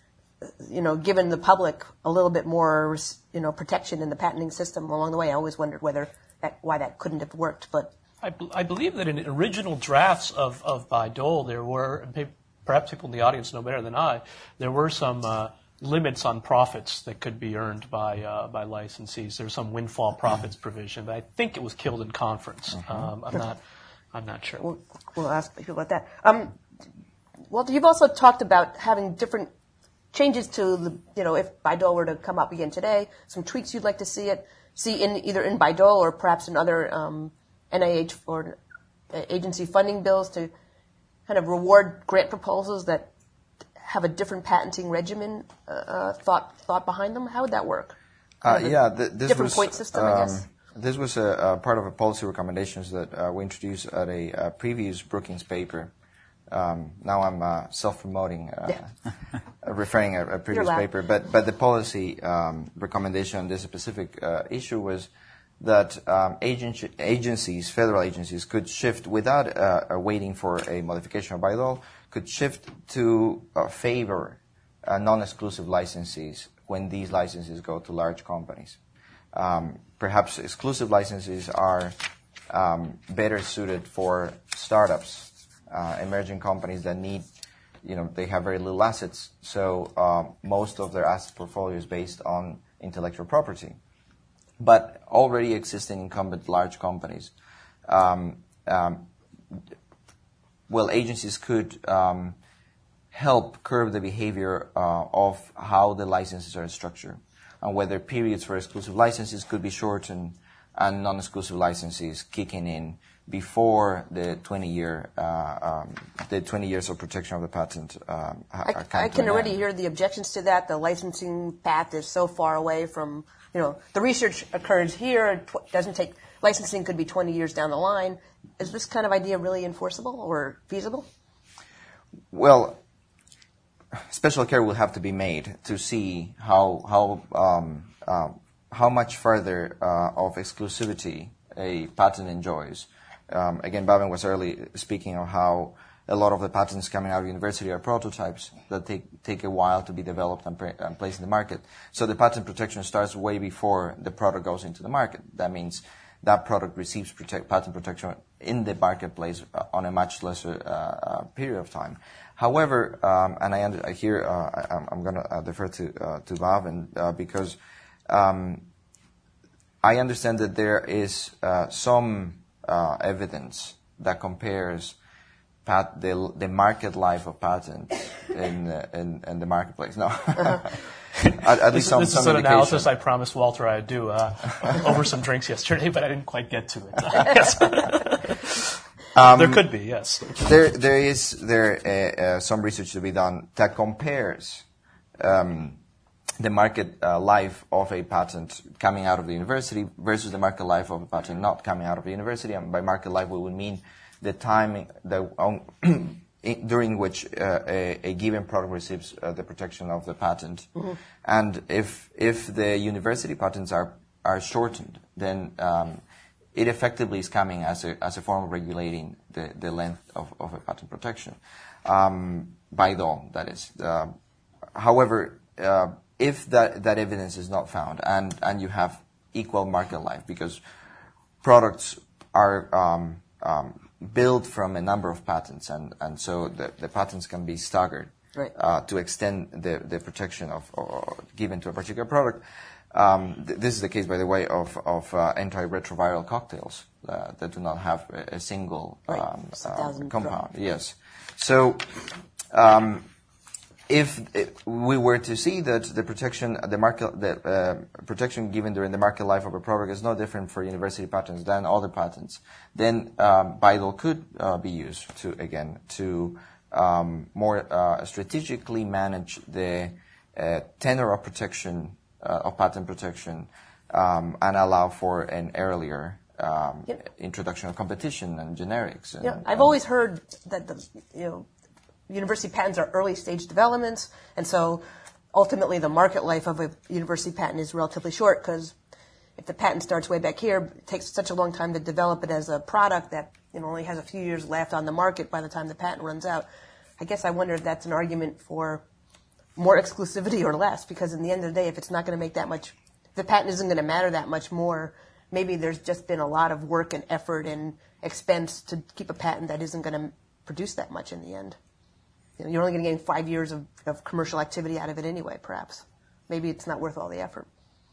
you know, given the public a little bit more, you know, protection in the patenting system along the way. I always wondered whether that why that couldn't have worked. But I, I believe that in original drafts of of Bayh-Dole there were, perhaps people in the audience know better than I, there were some uh, limits on profits that could be earned by uh, by licensees. There's some windfall profits provision, but I think it was killed in conference. Mm-hmm. Um, I'm not. I'm not sure. We'll, we'll ask people about that. Um, Walter, you've also talked about having different changes to the, you know, if Bayh-Dole were to come up again today, some tweaks you'd like to see it, see in either in Bayh-Dole or perhaps in other um, N I H or agency funding bills to kind of reward grant proposals that have a different patenting regimen uh, thought thought behind them. How would that work? Uh, yeah, th- this different was, point system, um, I guess. This was a, a part of a policy recommendations that uh, we introduced at a, a previous Brookings paper. Um, now I'm uh, self-promoting, uh, yeah. referring a, a previous paper. But but the policy um, recommendation on this specific uh, issue was that um, agency, agencies, federal agencies, could shift without uh, uh, waiting for a modification of Bayh-Dole, could shift to uh, favor uh, non-exclusive licensees when these licenses go to large companies. Um, perhaps exclusive licenses are um, better suited for startups, uh, emerging companies that need you know, they have very little assets. So um, most of their asset portfolio is based on intellectual property. But already existing incumbent large companies, um, um, well, agencies could um, help curb the behavior uh, of how the licenses are structured, and whether periods for exclusive licenses could be shortened and non-exclusive licenses kicking in before the twenty-year, uh, um, the twenty years of protection of the patent. Um, I, I can already hear the objections to that. The licensing path is so far away from, you know, the research occurs here. It doesn't take licensing could be twenty years down the line. Is this kind of idea really enforceable or feasible? Well, special care will have to be made to see how how um, uh, how much further uh, of exclusivity a patent enjoys. Um, again, Bhavin was early speaking of how a lot of the patents coming out of university are prototypes that take take a while to be developed and, pre- and placed in the market. So the patent protection starts way before the product goes into the market. That means that product receives protect, patent protection in the marketplace uh, on a much lesser uh, uh, period of time. However, um, and I, under, I hear uh, I, I'm going to uh, defer to uh, to Bhavin uh, because um, I understand that there is uh, some uh, evidence that compares pat- the the market life of patents in uh, in, in the marketplace. No. Uh-huh. At, at this, least some, this some is an indication. analysis I promised Walter I'd do uh, over some drinks yesterday, but I didn't quite get to it. Yes. um, there could be, yes. There, there is there uh, uh, some research to be done that compares um, the market uh, life of a patent coming out of the university versus the market life of a patent not coming out of the university. And by market life, we would mean the time the um, during which uh, a, a given product receives uh, the protection of the patent. Mm-hmm. And if if the university patents are are shortened, then um, it effectively is coming as a as a form of regulating the, the length of, of a patent protection um, by law, that is. Uh, however, uh, if that, that evidence is not found and, and you have equal market life, because products are um, um, built from a number of patents, and, and so the, the patents can be staggered right. uh, to extend the, the protection of or given to a particular product. Um, th- this is the case, by the way, of, of uh, antiretroviral cocktails uh, that do not have a, a single right. um, uh, compound. Pro- yes. So um, if, if we were to see that the protection, the market, the uh, protection given during the market life of a product is no different for university patents than other patents, then um, B I D L could uh, be used to again to um, more uh, strategically manage the uh, tenor of protection uh, of patent protection um, and allow for an earlier um, yep. introduction of competition and generics. And, yeah, I've and always heard that the you know. university patents are early stage developments, and so ultimately the market life of a university patent is relatively short because if the patent starts way back here, it takes such a long time to develop it as a product that you know only has a few years left on the market by the time the patent runs out. I guess I wonder if that's an argument for more exclusivity or less, because in the end of the day, if it's not going to make that much, if the patent isn't going to matter that much more, maybe there's just been a lot of work and effort and expense to keep a patent that isn't going to produce that much in the end. You're only going to gain five years of, of commercial activity out of it anyway, perhaps. Maybe it's not worth all the effort.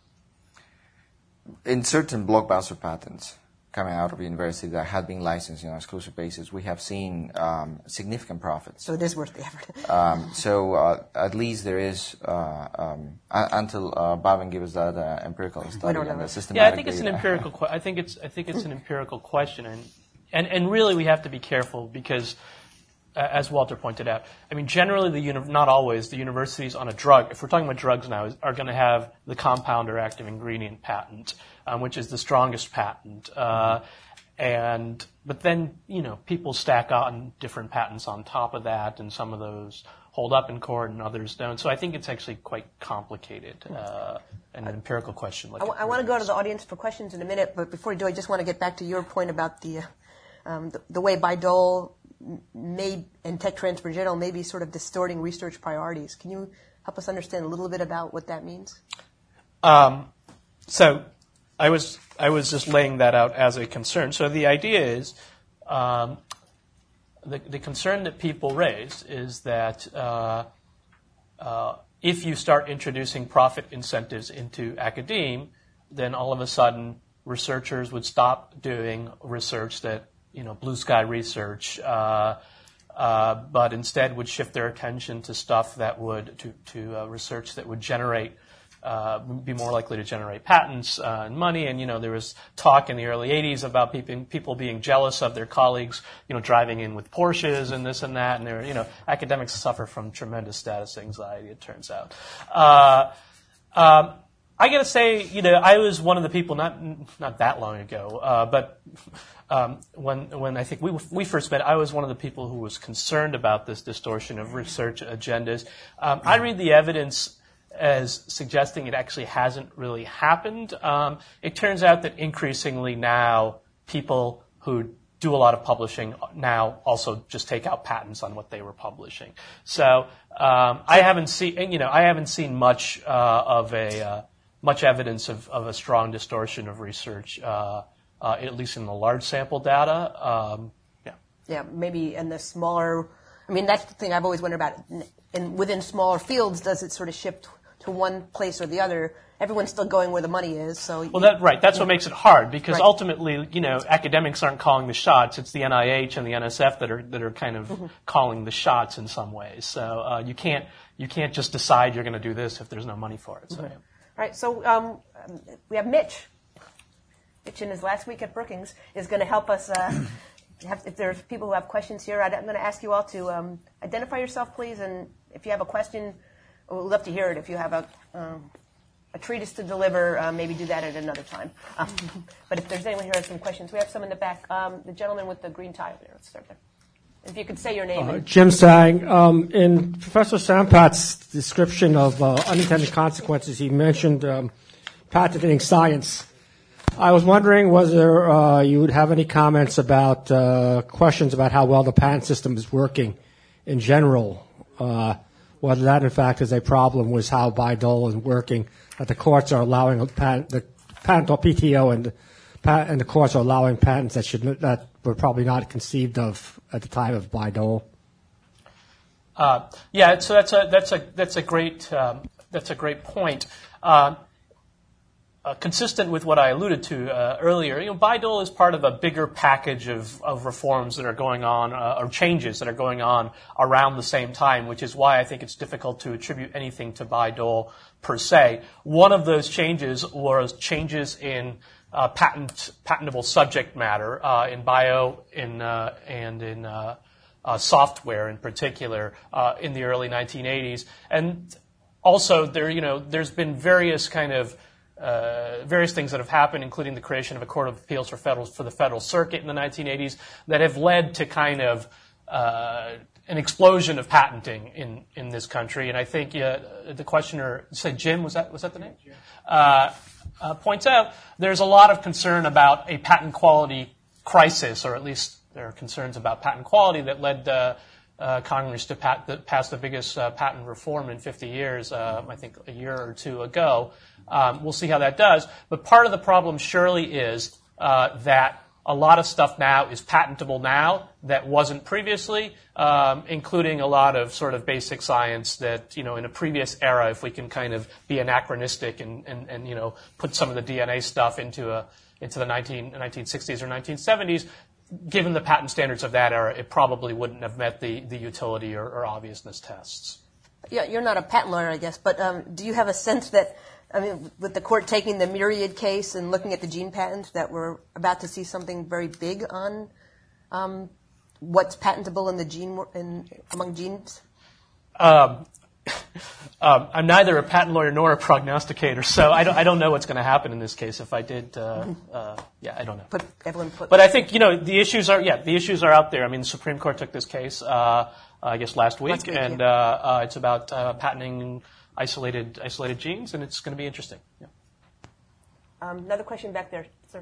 In certain blockbuster patents coming out of university that had been licensed on an exclusive basis, we have seen um, significant profits. So it is worth the effort. um, so uh, at least there is, uh, um, a- until uh, Bhavin gives that uh, empirical study and the systematic Yeah, I think it's data. an empirical. Que- I think it's. I think it's an empirical question, and and and really we have to be careful because. As Walter pointed out, I mean, generally, the uni- not always, the universities on a drug, if we're talking about drugs now, are going to have the compound or active ingredient patent, um, which is the strongest patent. Uh, and but then, you know, people stack on different patents on top of that, and some of those hold up in court and others don't. So I think it's actually quite complicated uh, and an empirical question. Like I, w- I want to go to the audience for questions in a minute, but before we do, I just want to get back to your point about the, uh, um, the, the way B I D L may, and tech transfer in general may be sort of distorting research priorities. Can you help us understand a little bit about what that means? Um, so I was I was just laying that out as a concern. So the idea is um, the, the concern that people raised is that uh, uh, if you start introducing profit incentives into academe, then all of a sudden researchers would stop doing research that, you know, blue sky research, uh, uh, but instead would shift their attention to stuff that would, to, to uh, research that would generate Uh, be more likely to generate patents uh, and money. And, you know, there was talk in the early eighties about people, people being jealous of their colleagues, you know, driving in with Porsches and this and that. And, they're, you know, academics suffer from tremendous status anxiety, it turns out. Uh, um, I got to say, you know, I was one of the people, not not that long ago, uh, but um, when when I think we we first met, I was one of the people who was concerned about this distortion of research agendas. Um, I read the evidence as suggesting it actually hasn't really happened. Um, it turns out that increasingly now people who do a lot of publishing now also just take out patents on what they were publishing. So um, I haven't seen, you know, I haven't seen much uh, of a uh, much evidence of, of a strong distortion of research, uh, uh, at least in the large sample data. Um, yeah. Yeah, maybe in the smaller. I mean, that's the thing I've always wondered about. And within smaller fields, does it sort of shift to one place or the other? Everyone's still going where the money is. So well, that, right. That's yeah. what makes it hard because right. ultimately, you know, academics aren't calling the shots. It's the N I H and the N S F that are that are kind of mm-hmm. calling the shots in some ways. So uh, you can't you can't just decide you're going to do this if there's no money for it. So. Mm-hmm. All right. So um, we have Mitch. Mitch in his last week at Brookings is going to help us. Uh, have, if there's people who have questions here, I'm going to ask you all to um, identify yourself, please, and if you have a question. We'd love to hear it. If you have a, um, a treatise to deliver, uh, maybe do that at another time. Um, but if there's anyone here who has some questions, we have some in the back. Um, the gentleman with the green tie there. Let's start there. If you could say your name. Uh, Jim Sang. Um, in Professor Sampat's description of uh, unintended consequences, he mentioned um, patenting science. I was wondering whether uh, you would have any comments about uh, questions about how well the patent system is working in general. Uh, whether that, in fact, is a problem with how Bayh-Dole is working, that the courts are allowing a patent, the patent or P T O and the, and the courts are allowing patents that should that were probably not conceived of at the time of Bayh-Dole. Uh, yeah, so that's a that's a that's a great um, that's a great point. Uh, Uh, consistent with what I alluded to uh, earlier, you know, Bayh-Dole is part of a bigger package of, of reforms that are going on, uh, or changes that are going on around the same time, which is why I think it's difficult to attribute anything to Bayh-Dole per se. One of those changes was changes in uh, patent patentable subject matter uh, in bio in, uh, and in uh, uh, software in particular uh, in the early nineteen eighties, and also there, you know, there's been various kind of Uh, various things that have happened, including the creation of a court of appeals for federal for the federal circuit in the nineteen eighties, that have led to kind of uh, an explosion of patenting in, in this country. And I think uh, the questioner said Jim was that was that the name? Uh, uh, points out there's a lot of concern about a patent quality crisis, or at least there are concerns about patent quality that led uh, uh, Congress to pat, the, pass the biggest uh, patent reform in fifty years. Uh, I think a year or two ago. Um, we'll see how that does. But part of the problem surely is uh, that a lot of stuff now is patentable now that wasn't previously, um, including a lot of sort of basic science that, you know, in a previous era, if we can kind of be anachronistic and, and, and you know, put some of the D N A stuff into a into the nineteen sixties or nineteen seventies, given the patent standards of that era, it probably wouldn't have met the, the utility or, or obviousness tests. Yeah, you're not a patent lawyer, I guess, but um, do you have a sense that, I mean, with the court taking the Myriad case and looking at the gene patent, that we're about to see something very big on um, what's patentable in the gene in, among genes? Um, um, I'm neither a patent lawyer nor a prognosticator, so I don't, I don't know what's going to happen in this case. If I did, uh, uh, yeah, I don't know. Put, everyone put but I think, you know, the issues are, yeah, the issues are out there. I mean, the Supreme Court took this case, uh, I guess, last week, last week and yeah. uh, uh, it's about uh, patenting isolated isolated genes, and it's going to be interesting. Yeah. Um, another question back there, sir.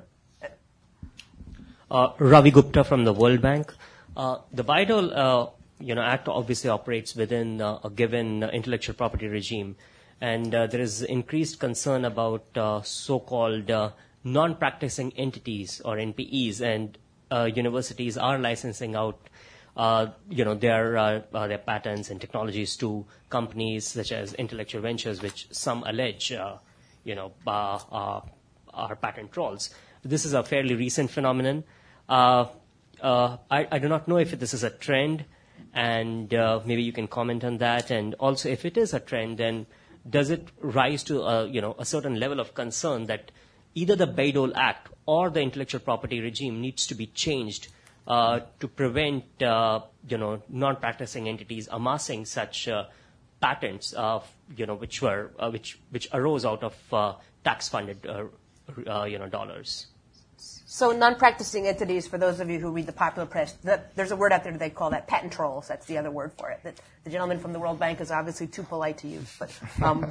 Uh, Ravi Gupta from the World Bank. Uh, the Bayh-Dole, uh, you know, Act obviously operates within uh, a given uh, intellectual property regime, and uh, there is increased concern about uh, so-called uh, non-practicing entities or N P Es, and uh, universities are licensing out uh, you know, their uh, uh, their patents and technologies to companies such as Intellectual Ventures, which some allege, uh, you know, uh, uh, are patent trolls. This is a fairly recent phenomenon. Uh, uh, I, I do not know if this is a trend, and uh, maybe you can comment on that. And also, if it is a trend, then does it rise to a, you know, a certain level of concern that either the Bayh-Dole Act or the intellectual property regime needs to be changed uh, to prevent, uh, you know, non-practicing entities amassing such uh, patents, uh, you know, which were uh, which which arose out of uh, tax-funded, uh, uh, you know, dollars. So non-practicing entities, for those of you who read the popular press, that, there's a word out there that they call that patent trolls. That's the other word for it. That the gentleman from the World Bank is obviously too polite to use. But um,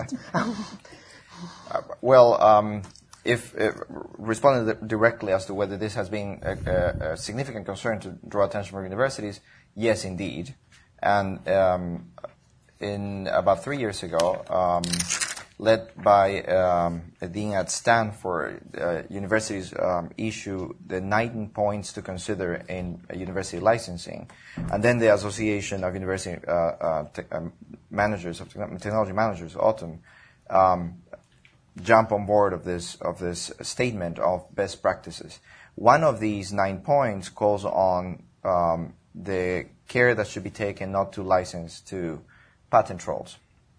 uh, well, um, if uh, responding directly as to whether this has been a, a, a significant concern to draw attention from universities, yes, indeed. And um, in about three years ago, um, led by um, Dean at Stanford, uh, universities um, issue the nineteen points to consider in uh, university licensing, and then the Association of University uh, uh, te- um, Managers of Technology Managers, Autumn, um, jump on board of this of this statement of best practices. One of these nine points calls on um, the care that should be taken not to license to patent trolls.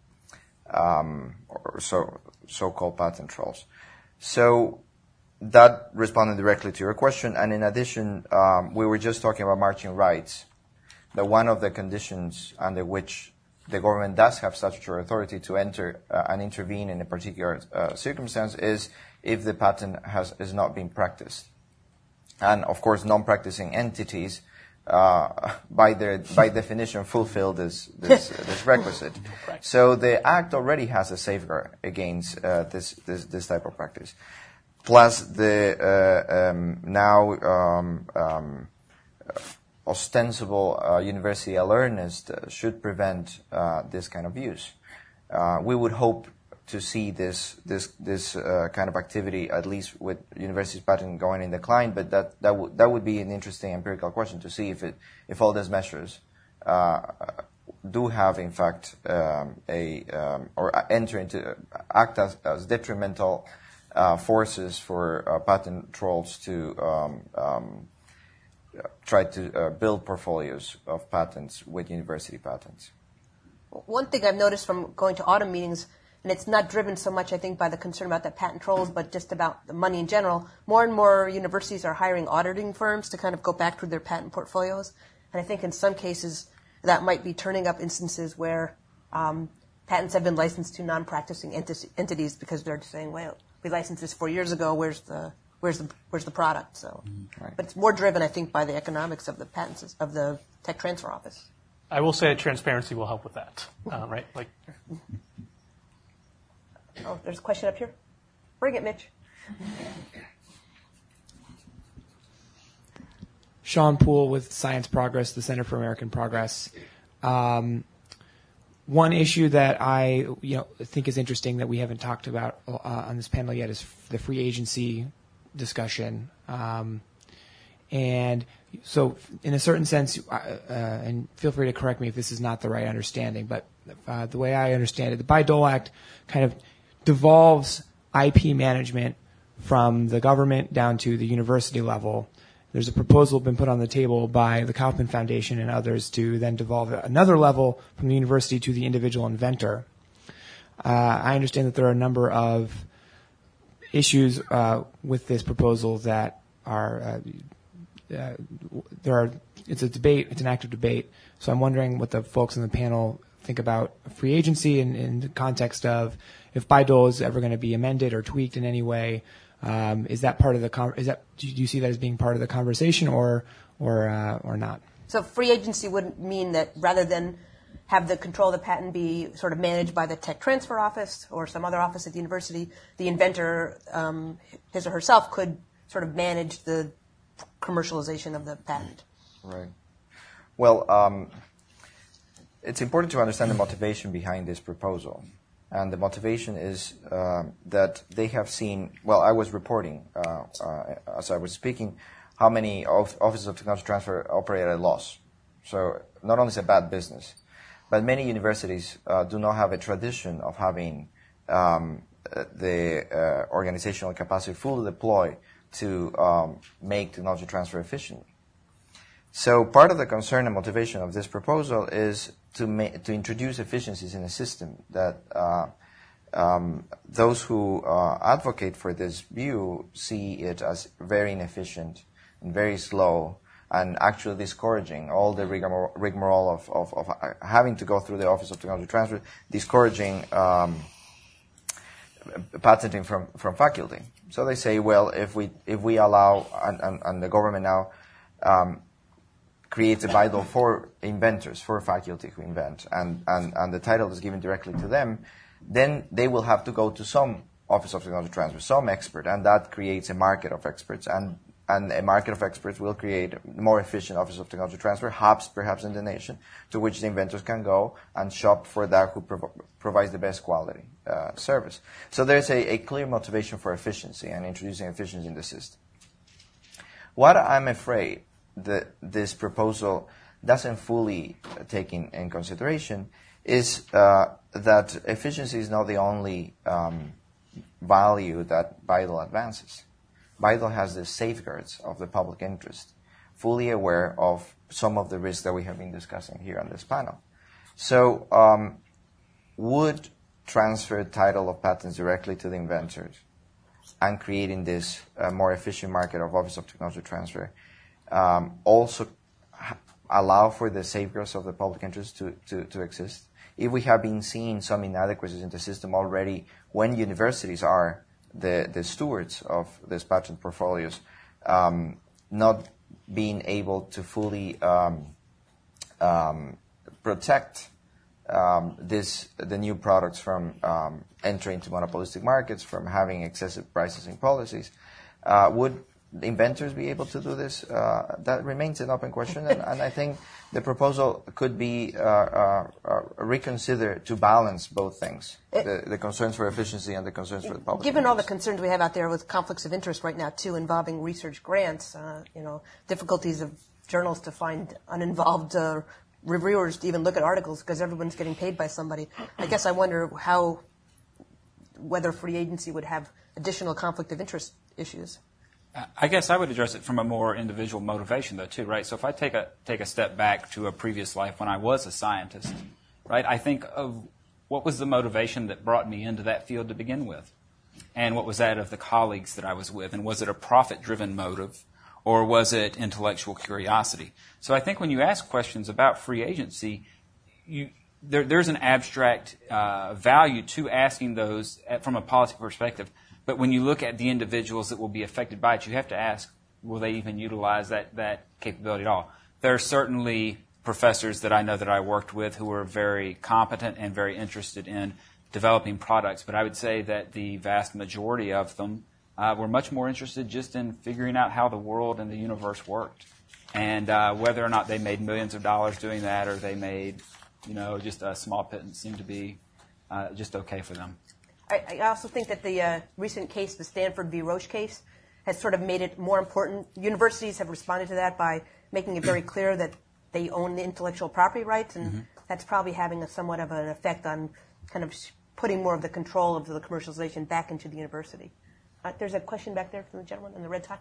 Um, or so, so-called patent trolls. So that responded directly to your question. And in addition, um, we were just talking about marching rights. That one of the conditions under which the government does have statutory authority to enter uh, and intervene in a particular uh, circumstance is if the patent has is not being practiced. And of course, non-practicing entities, Uh, by their by definition, fulfill this this, uh, this requisite. So the Act already has a safeguard against uh, this, this this type of practice. Plus, the uh, um, now um, um, ostensible uh, university alertness should prevent uh, this kind of use. Uh, we would hope to see this this this uh, kind of activity, at least with universities patent going in decline, but that that would that would be an interesting empirical question to see if it if all these measures uh, do have in fact um, a um, or enter into act as, as detrimental uh, forces for uh, patent trolls to um, um, try to uh, build portfolios of patents with university patents. One thing I've noticed from going to autumn meetings, and it's not driven so much, I think, by the concern about the patent trolls, but just about the money in general. More and more universities are hiring auditing firms to kind of go back through their patent portfolios. And I think in some cases that might be turning up instances where um, patents have been licensed to non-practicing enti- entities because they're saying, well, we licensed this four years ago, where's the where's the where's the product? So, right. But it's more driven, I think, by the economics of the patents of the tech transfer office. I will say transparency will help with that, uh, right? Like. Oh, there's a question up here. Bring it, Mitch. Sean Poole with Science Progress, the Center for American Progress. Um, one issue that I you know, think is interesting that we haven't talked about uh, on this panel yet is the free agency discussion. Um, and so in a certain sense, uh, uh, and feel free to correct me if this is not the right understanding, but uh, the way I understand it, the Bayh-Dole Act kind of devolves I P management from the government down to the university level. There's a proposal been put on the table by the Kauffman Foundation and others to then devolve another level from the university to the individual inventor. Uh, I understand that there are a number of issues uh, with this proposal that are uh, uh, there are. It's a debate. It's an active debate. So I'm wondering what the folks on the panel think about free agency in, in the context of if Bayh-Dole is ever going to be amended or tweaked in any way. Um, is that part of the con- is that do you see that as being part of the conversation or or uh, or not? So free agency would mean that rather than have the control of the patent be sort of managed by the tech transfer office or some other office at the university, the inventor, um, his or herself, could sort of manage the commercialization of the patent. Right. Well, um, it's important to understand the motivation behind this proposal. And the motivation is uh, that they have seen, well, I was reporting, uh, uh, as I was speaking, how many of- offices of technology transfer operate at a loss. So not only is it a bad business, but many universities uh, do not have a tradition of having um, the uh, organizational capacity fully deployed to um, make technology transfer efficient. So part of the concern and motivation of this proposal is to ma- to introduce efficiencies in a system that uh, um, those who uh, advocate for this view see it as very inefficient and very slow, and actually discouraging all the rigmarole, rigmarole of, of, of having to go through the Office of Technology Transfer, discouraging um, patenting from, from faculty. So they say, well, if we if we allow, and, and, and the government now um, creates a Bible for inventors, for faculty who invent, and, and, and the title is given directly to them, then they will have to go to some Office of Technology Transfer, some expert, and that creates a market of experts. And And a market of experts will create a more efficient Office of Technology Transfer, hubs perhaps in the nation, to which the inventors can go and shop for that who prov- provides the best quality uh, service. So there's a, a clear motivation for efficiency and introducing efficiency in the system. What I'm afraid that this proposal doesn't fully take in, in consideration is uh, that efficiency is not the only um, value that BIDL advances. BIDL has the safeguards of the public interest, fully aware of some of the risks that we have been discussing here on this panel. So um, would transfer title of patents directly to the inventors and creating this uh, more efficient market of Office of Technology Transfer um, also ha- allow for the safeguards of the public interest to, to, to exist? If we have been seeing some inadequacies in the system already when universities are The, the stewards of these patent portfolios um, not being able to fully um, um, protect um, this the new products from um, entering into monopolistic markets, from having excessive pricing policies, uh, would inventors be able to do this? Uh, that remains an open question, and, and I think the proposal could be uh, uh, uh, reconsidered to balance both things, the, the concerns for efficiency and the concerns for the public. Given interest. all the concerns we have out there with conflicts of interest right now, too, involving research grants, uh, you know, difficulties of journals to find uninvolved uh, reviewers to even look at articles because everyone's getting paid by somebody. I guess I wonder how, whether free agency would have additional conflict of interest issues. I guess I would address it from a more individual motivation, though, too, right? So if I take a take a step back to a previous life when I was a scientist, right, I think of what was the motivation that brought me into that field to begin with, and what was that of the colleagues that I was with, and was it a profit-driven motive, or was it intellectual curiosity? So I think when you ask questions about free agency, you there, there's an abstract uh, value to asking those at, from a policy perspective. But when you look at the individuals that will be affected by it, you have to ask, will they even utilize that, that capability at all? There are certainly professors that I know that I worked with who were very competent and very interested in developing products. But I would say that the vast majority of them uh, were much more interested just in figuring out how the world and the universe worked. And uh, whether or not they made millions of dollars doing that or they made, you know, just a small pittance seemed to be uh, just okay for them. I, I also think that the uh, recent case, the Stanford v. Roche case, has sort of made it more important. Universities have responded to that by making it very clear that they own the intellectual property rights, and mm-hmm. that's probably having a somewhat of an effect on kind of putting more of the control of the commercialization back into the university. Uh, there's a question back there from the gentleman in the red tie.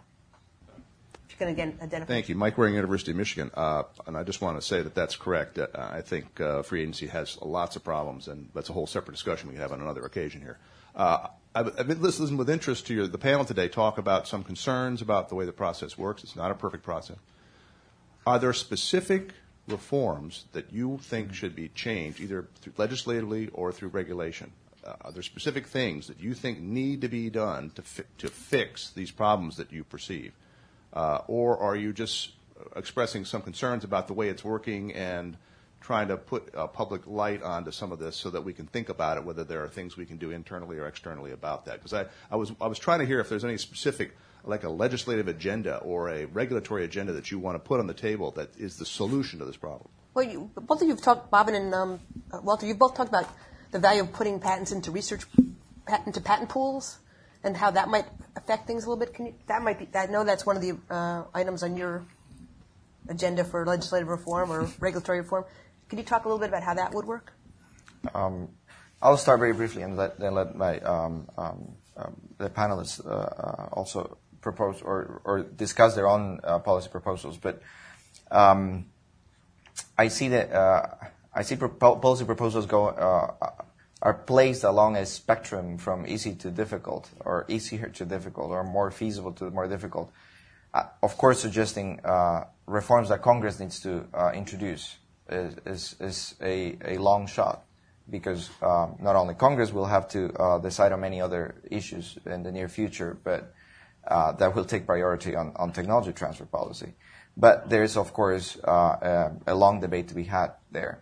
If you can again identify. Thank you. Mike Waring, University of Michigan. Uh, and I just want to say that that's correct. Uh, I think uh, free agency has lots of problems, and that's a whole separate discussion we can have on another occasion here. Uh, I've, I've been listening with interest to your, the panel today talk about some concerns about the way the process works. It's not a perfect process. Are there specific reforms that you think should be changed, either through legislatively or through regulation? Uh, are there specific things that you think need to be done to fi- to fix these problems that you perceive? Uh, or are you just expressing some concerns about the way it's working and trying to put a public light onto some of this so that we can think about it, whether there are things we can do internally or externally about that? Because I, I was I was trying to hear if there's any specific, like a legislative agenda or a regulatory agenda that you want to put on the table that is the solution to this problem. Well, you, both of you have talked, Bobbin and um, uh, Walter, you've both talked about the value of putting patents into research, patent, into patent pools, and how that might affect things a little bit. Can you, that might be, I know that's one of the uh, items on your agenda for legislative reform or regulatory reform. Can you talk a little bit about how that would work? Um, I'll start very briefly and let, then let my um, um, um, the panelists uh, uh, also propose or, or discuss their own uh, policy proposals. But um, I see that uh, I see pro- policy proposals go uh, are placed along a spectrum from easy to difficult, or easier to difficult, or more feasible to more difficult. Uh, of course, suggesting uh, reforms that Congress needs to uh, introduce is, is, is a, a long shot, because um, not only Congress will have to uh, decide on many other issues in the near future, but uh, that will take priority on, on technology transfer policy. But there is, of course, uh, a, a long debate to be had there.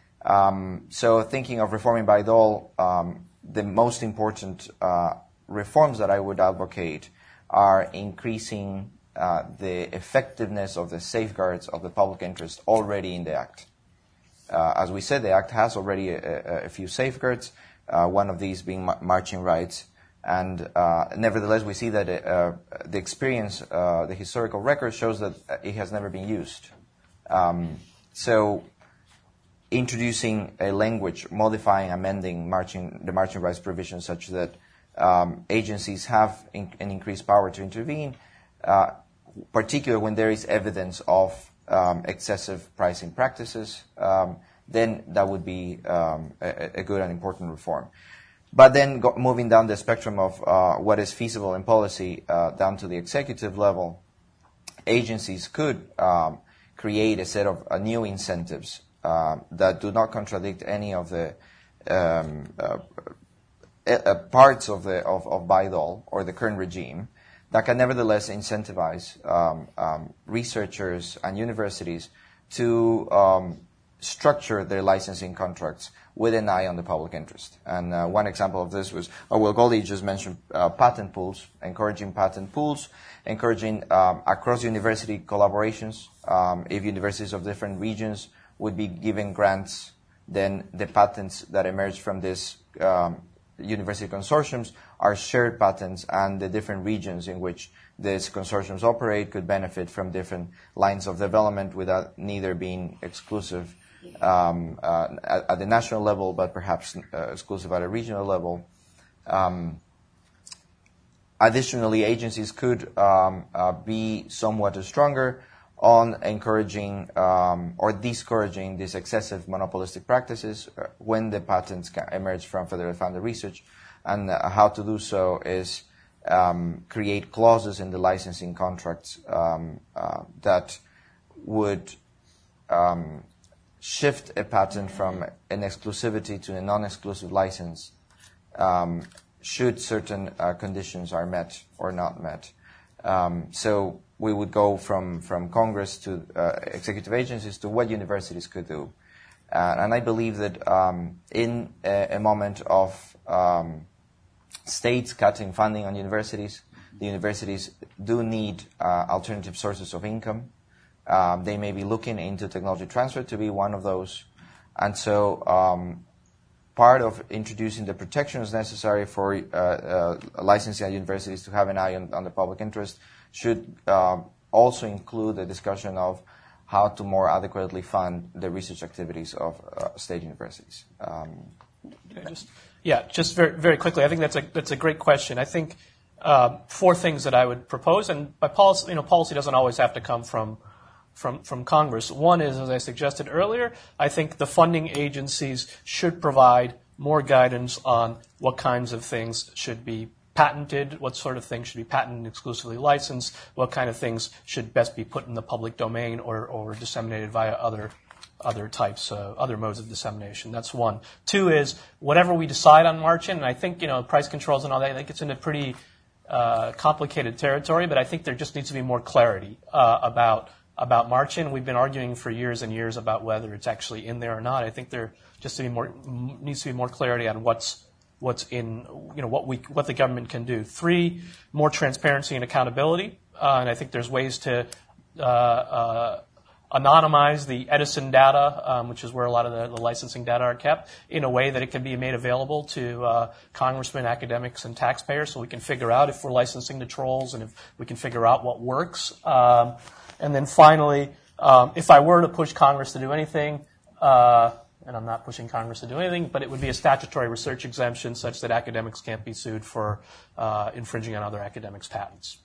Um, so thinking of reforming Bayh-Dole, um, the most important uh, reforms that I would advocate are increasing uh, the effectiveness of the safeguards of the public interest already in the Act. Uh, as we said, the Act has already a, a, a few safeguards, uh, one of these being ma- marching rights. And uh, nevertheless, we see that uh, the experience, uh, the historical record shows that it has never been used. Um, so introducing a language, modifying, amending marching, the marching rights provision such that um, agencies have in, an increased power to intervene, uh, particularly when there is evidence of um, excessive pricing practices, um, then that would be um, a, a good and important reform. But then go, moving down the spectrum of uh, what is feasible in policy uh, down to the executive level, agencies could um, create a set of uh, new incentives uh, that do not contradict any of the um, uh, uh, parts of the of, of Bayh-Dole or the current regime that can nevertheless incentivize um, um, researchers and universities to um, structure their licensing contracts with an eye on the public interest. And uh, one example of this was, oh, well, Goldie just mentioned uh, patent pools, encouraging patent pools, encouraging um, across university collaborations. Um, if universities of different regions would be given grants, then the patents that emerge from this um, university consortiums are shared patents, and the different regions in which these consortiums operate could benefit from different lines of development without neither being exclusive Um, uh, at, at the national level, but perhaps uh, exclusive at a regional level. Um, additionally, agencies could um, uh, be somewhat stronger on encouraging um, or discouraging these excessive monopolistic practices uh, when the patents can emerge from federally funded research. And uh, how to do so is um, create clauses in the licensing contracts um, uh, that would um, shift a patent from an exclusivity to a non-exclusive license um, should certain uh, conditions are met or not met. Um, so we would go from, from Congress to uh, executive agencies to what universities could do. Uh, and I believe that um, in a, a moment of um, states cutting funding on universities, the universities do need uh, alternative sources of income. Um, they may be looking into technology transfer to be one of those. And so um, part of introducing the protections necessary for uh, uh, licensing at universities to have an eye on, on the public interest should uh, also include a discussion of how to more adequately fund the research activities of uh, state universities. Um, just, yeah, just very, very quickly, I think that's a, that's a great question. I think uh, four things that I would propose, and by policy, you know, policy doesn't always have to come from From, from Congress. One is, as I suggested earlier, I think the funding agencies should provide more guidance on what kinds of things should be patented, what sort of things should be patented and exclusively licensed, what kind of things should best be put in the public domain or, or disseminated via other other types, uh, other modes of dissemination. That's one. Two is, whatever we decide on margin, and I think, you know, price controls and all that, I think it's in a pretty uh, complicated territory, but I think there just needs to be more clarity uh, about About margin. We've been arguing for years and years about whether it's actually in there or not. I think there just to be more needs to be more clarity on what's what's in, you know, what we what the government can do. Three, more transparency and accountability. Uh, and I think there's ways to uh, uh, anonymize the Edison data, um, which is where a lot of the, the licensing data are kept, in a way that it can be made available to uh, congressmen, academics, and taxpayers, so we can figure out if we're licensing the trolls and if we can figure out what works. Um, And then finally, Um, if I were to push Congress to do anything, uh, and I'm not pushing Congress to do anything, but it would be a statutory research exemption such that academics can't be sued for uh, infringing on other academics' patents.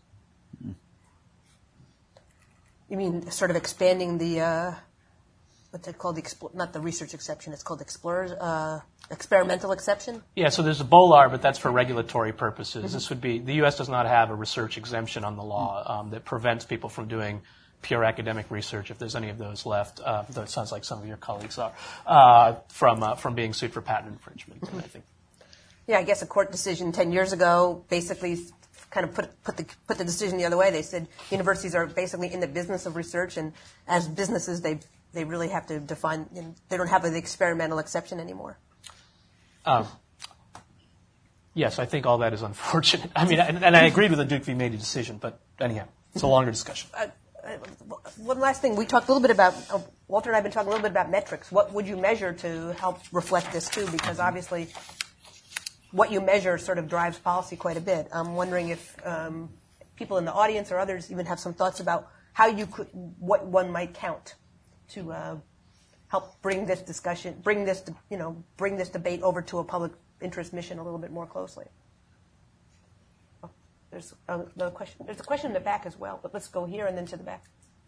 You mean sort of expanding the, uh, what's it called, the expl- not the research exception, it's called explorers, uh, experimental exception? Yeah, so there's a BOLAR, but that's for regulatory purposes. Mm-hmm. This would be, the U S does not have a research exemption on the law um, that prevents people from doing pure academic research, if there's any of those left, uh, though it sounds like some of your colleagues are, uh, from uh, from being sued for patent infringement. Mm-hmm. I think. Yeah, I guess a court decision ten years ago basically kind of put put the put the decision the other way. They said universities are basically in the business of research, and as businesses, they they really have to define. You know, they don't have the experimental exception anymore. Um, yes, I think all that is unfortunate. I mean, and, and I agreed with the Duke v. Mady decision, but anyhow, it's a longer discussion. Uh, Uh, one last thing. We talked a little bit about, uh, Walter and I have been talking a little bit about metrics. What would you measure to help reflect this too? Because obviously what you measure sort of drives policy quite a bit. I'm wondering if um, people in the audience or others even have some thoughts about how you could, what one might count to uh, help bring this discussion, bring this, you know, bring this debate over to a public interest mission a little bit more closely. There's another question. There's a question in the back as well, but let's go here and then to the back.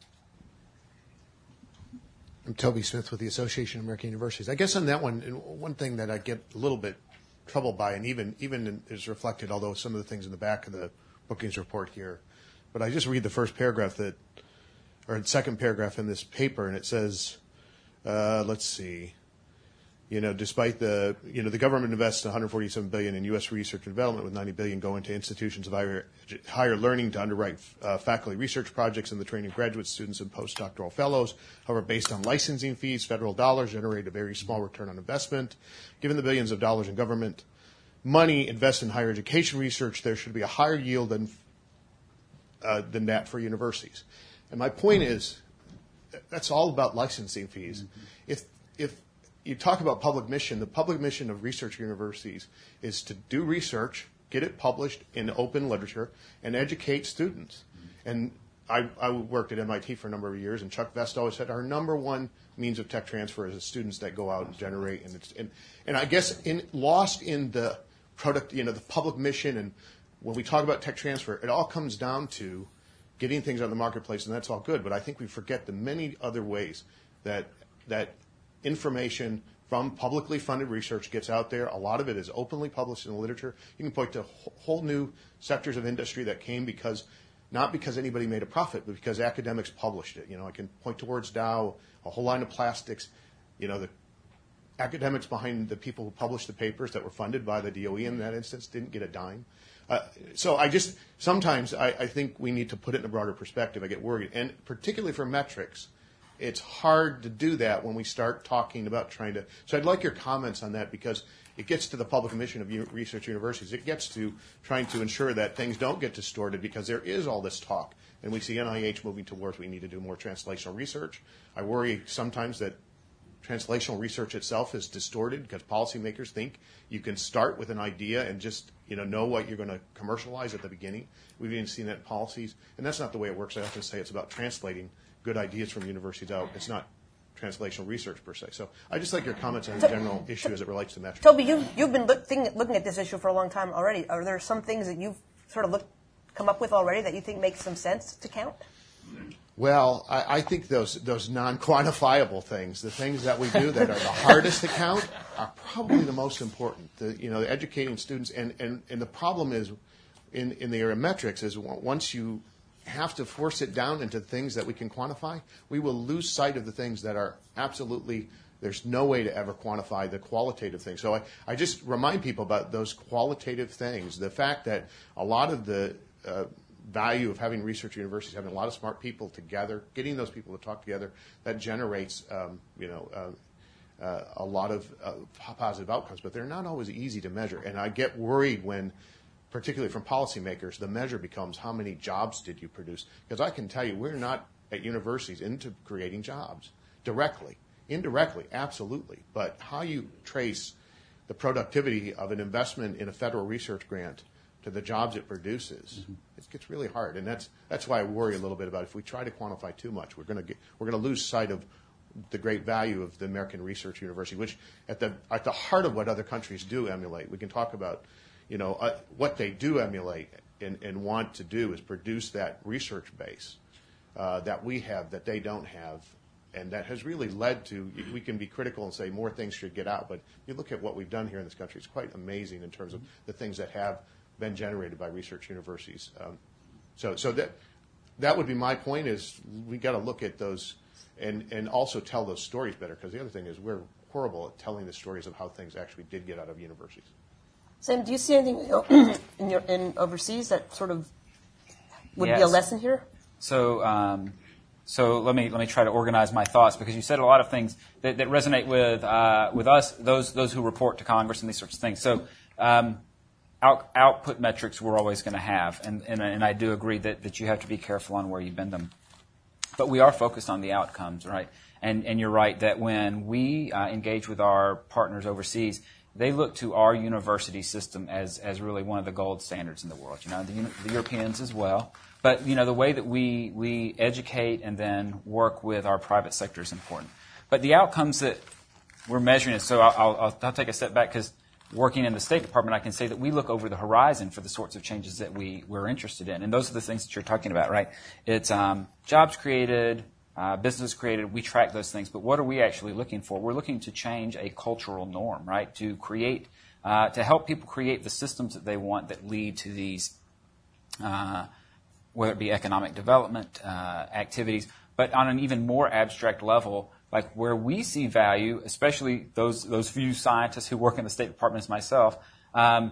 I'm Toby Smith with the Association of American Universities. I guess on that one, one thing that I get a little bit troubled by, and even even is reflected, although some of the things in the back of the Brookings report here, but I just read the first paragraph that, or the second paragraph in this paper, and it says, uh, let's see. You know, despite the, you know, the government invests one hundred forty-seven billion dollars in U S research and development, with ninety billion dollars going to institutions of higher, higher learning to underwrite uh, faculty research projects and the training of graduate students and postdoctoral fellows. However, based on licensing fees, federal dollars generate a very small return on investment. Given the billions of dollars in government money invested in higher education research, there should be a higher yield than uh, than that for universities. And my point is, that's all about licensing fees. Mm-hmm. If if you talk about public mission. The public mission of research universities is to do research, get it published in open literature, and educate students. And I, I worked at M I T for a number of years, and Chuck Vest always said our number one means of tech transfer is the students that go out and generate. And it's, and, and I guess in, lost in the product, you know, the public mission, and when we talk about tech transfer, it all comes down to getting things on the marketplace, and that's all good. But I think we forget the many other ways that that information from publicly funded research gets out there. A lot of it is openly published in the literature. You can point to whole new sectors of industry that came because, not because anybody made a profit, but because academics published it. You know, I can point towards Dow, a whole line of plastics. You know, the academics behind the people who published the papers that were funded by the D O E in that instance didn't get a dime. Uh, so I just, sometimes I, I think we need to put it in a broader perspective. I get worried. And particularly for metrics, it's hard to do that when we start talking about trying to. So I'd like your comments on that, because it gets to the public mission of u- research universities. It gets to trying to ensure that things don't get distorted, because there is all this talk. And we see N I H moving towards we need to do more translational research. I worry sometimes that translational research itself is distorted because policymakers think you can start with an idea and just you know know what you're going to commercialize at the beginning. We've even seen that in policies, and that's not the way it works. I often say it's about translating good ideas from universities out. It's not translational research per se. So I just like your comments on the general issue as it relates to metrics. Toby, you, you've been look, think, looking at this issue for a long time already. Are there some things that you've sort of look, come up with already that you think make some sense to count? Well, I, I think those those non-quantifiable things, the things that we do that are the hardest to count, are probably the most important. The, you know, the educating students, and, and, and the problem is, in, in the area of metrics, is once you have to force it down into things that we can quantify, we will lose sight of the things that are absolutely, there's no way to ever quantify the qualitative things. So I, I just remind people about those qualitative things, the fact that a lot of the uh, value of having research universities, having a lot of smart people together, getting those people to talk together, that generates um, you know, uh, uh, a lot of uh, positive outcomes, but they're not always easy to measure. And I get worried when, particularly from policymakers, the measure becomes how many jobs did you produce? Because I can tell you, we're not at universities into creating jobs directly. Indirectly, absolutely. But how you trace the productivity of an investment in a federal research grant to the jobs it produces, mm-hmm. it gets really hard. And that's that's why I worry a little bit about if we try to quantify too much, we're going to we're going to lose sight of the great value of the American Research University, which at the at the heart of what other countries do emulate. We can talk about, you know, uh, what they do emulate and, and want to do is produce that research base uh, that we have that they don't have. And that has really led to, we can be critical and say more things should get out, but you look at what we've done here in this country, it's quite amazing in terms of the things that have been generated by research universities. Um, so so that that would be my point is we got to look at those and, and also tell those stories better, because the other thing is we're horrible at telling the stories of how things actually did get out of universities. Sam, do you see anything in, your, in overseas that sort of would yes. be a lesson here? So... Um, So let me let me try to organize my thoughts, because you said a lot of things that, that resonate with uh, with us, those those who report to Congress and these sorts of things. So um, out, output metrics we're always going to have, and, and and I do agree that, that you have to be careful on where you bend them. But we are focused on the outcomes, right? And and you're right that when we uh, engage with our partners overseas, they look to our university system as as really one of the gold standards in the world. You know, the, the Europeans as well. But, you know, the way that we, we educate and then work with our private sector is important. But the outcomes that we're measuring is, so I'll, I'll, I'll take a step back, because working in the State Department, I can say that we look over the horizon for the sorts of changes that we, we're interested in. And those are the things that you're talking about, right? It's um, jobs created, uh, business created. We track those things. But what are we actually looking for? We're looking to change a cultural norm, right? To create, uh, to help people create the systems that they want that lead to these uh whether it be economic development uh, activities, but on an even more abstract level, like where we see value, especially those those few scientists who work in the State Department as myself, um,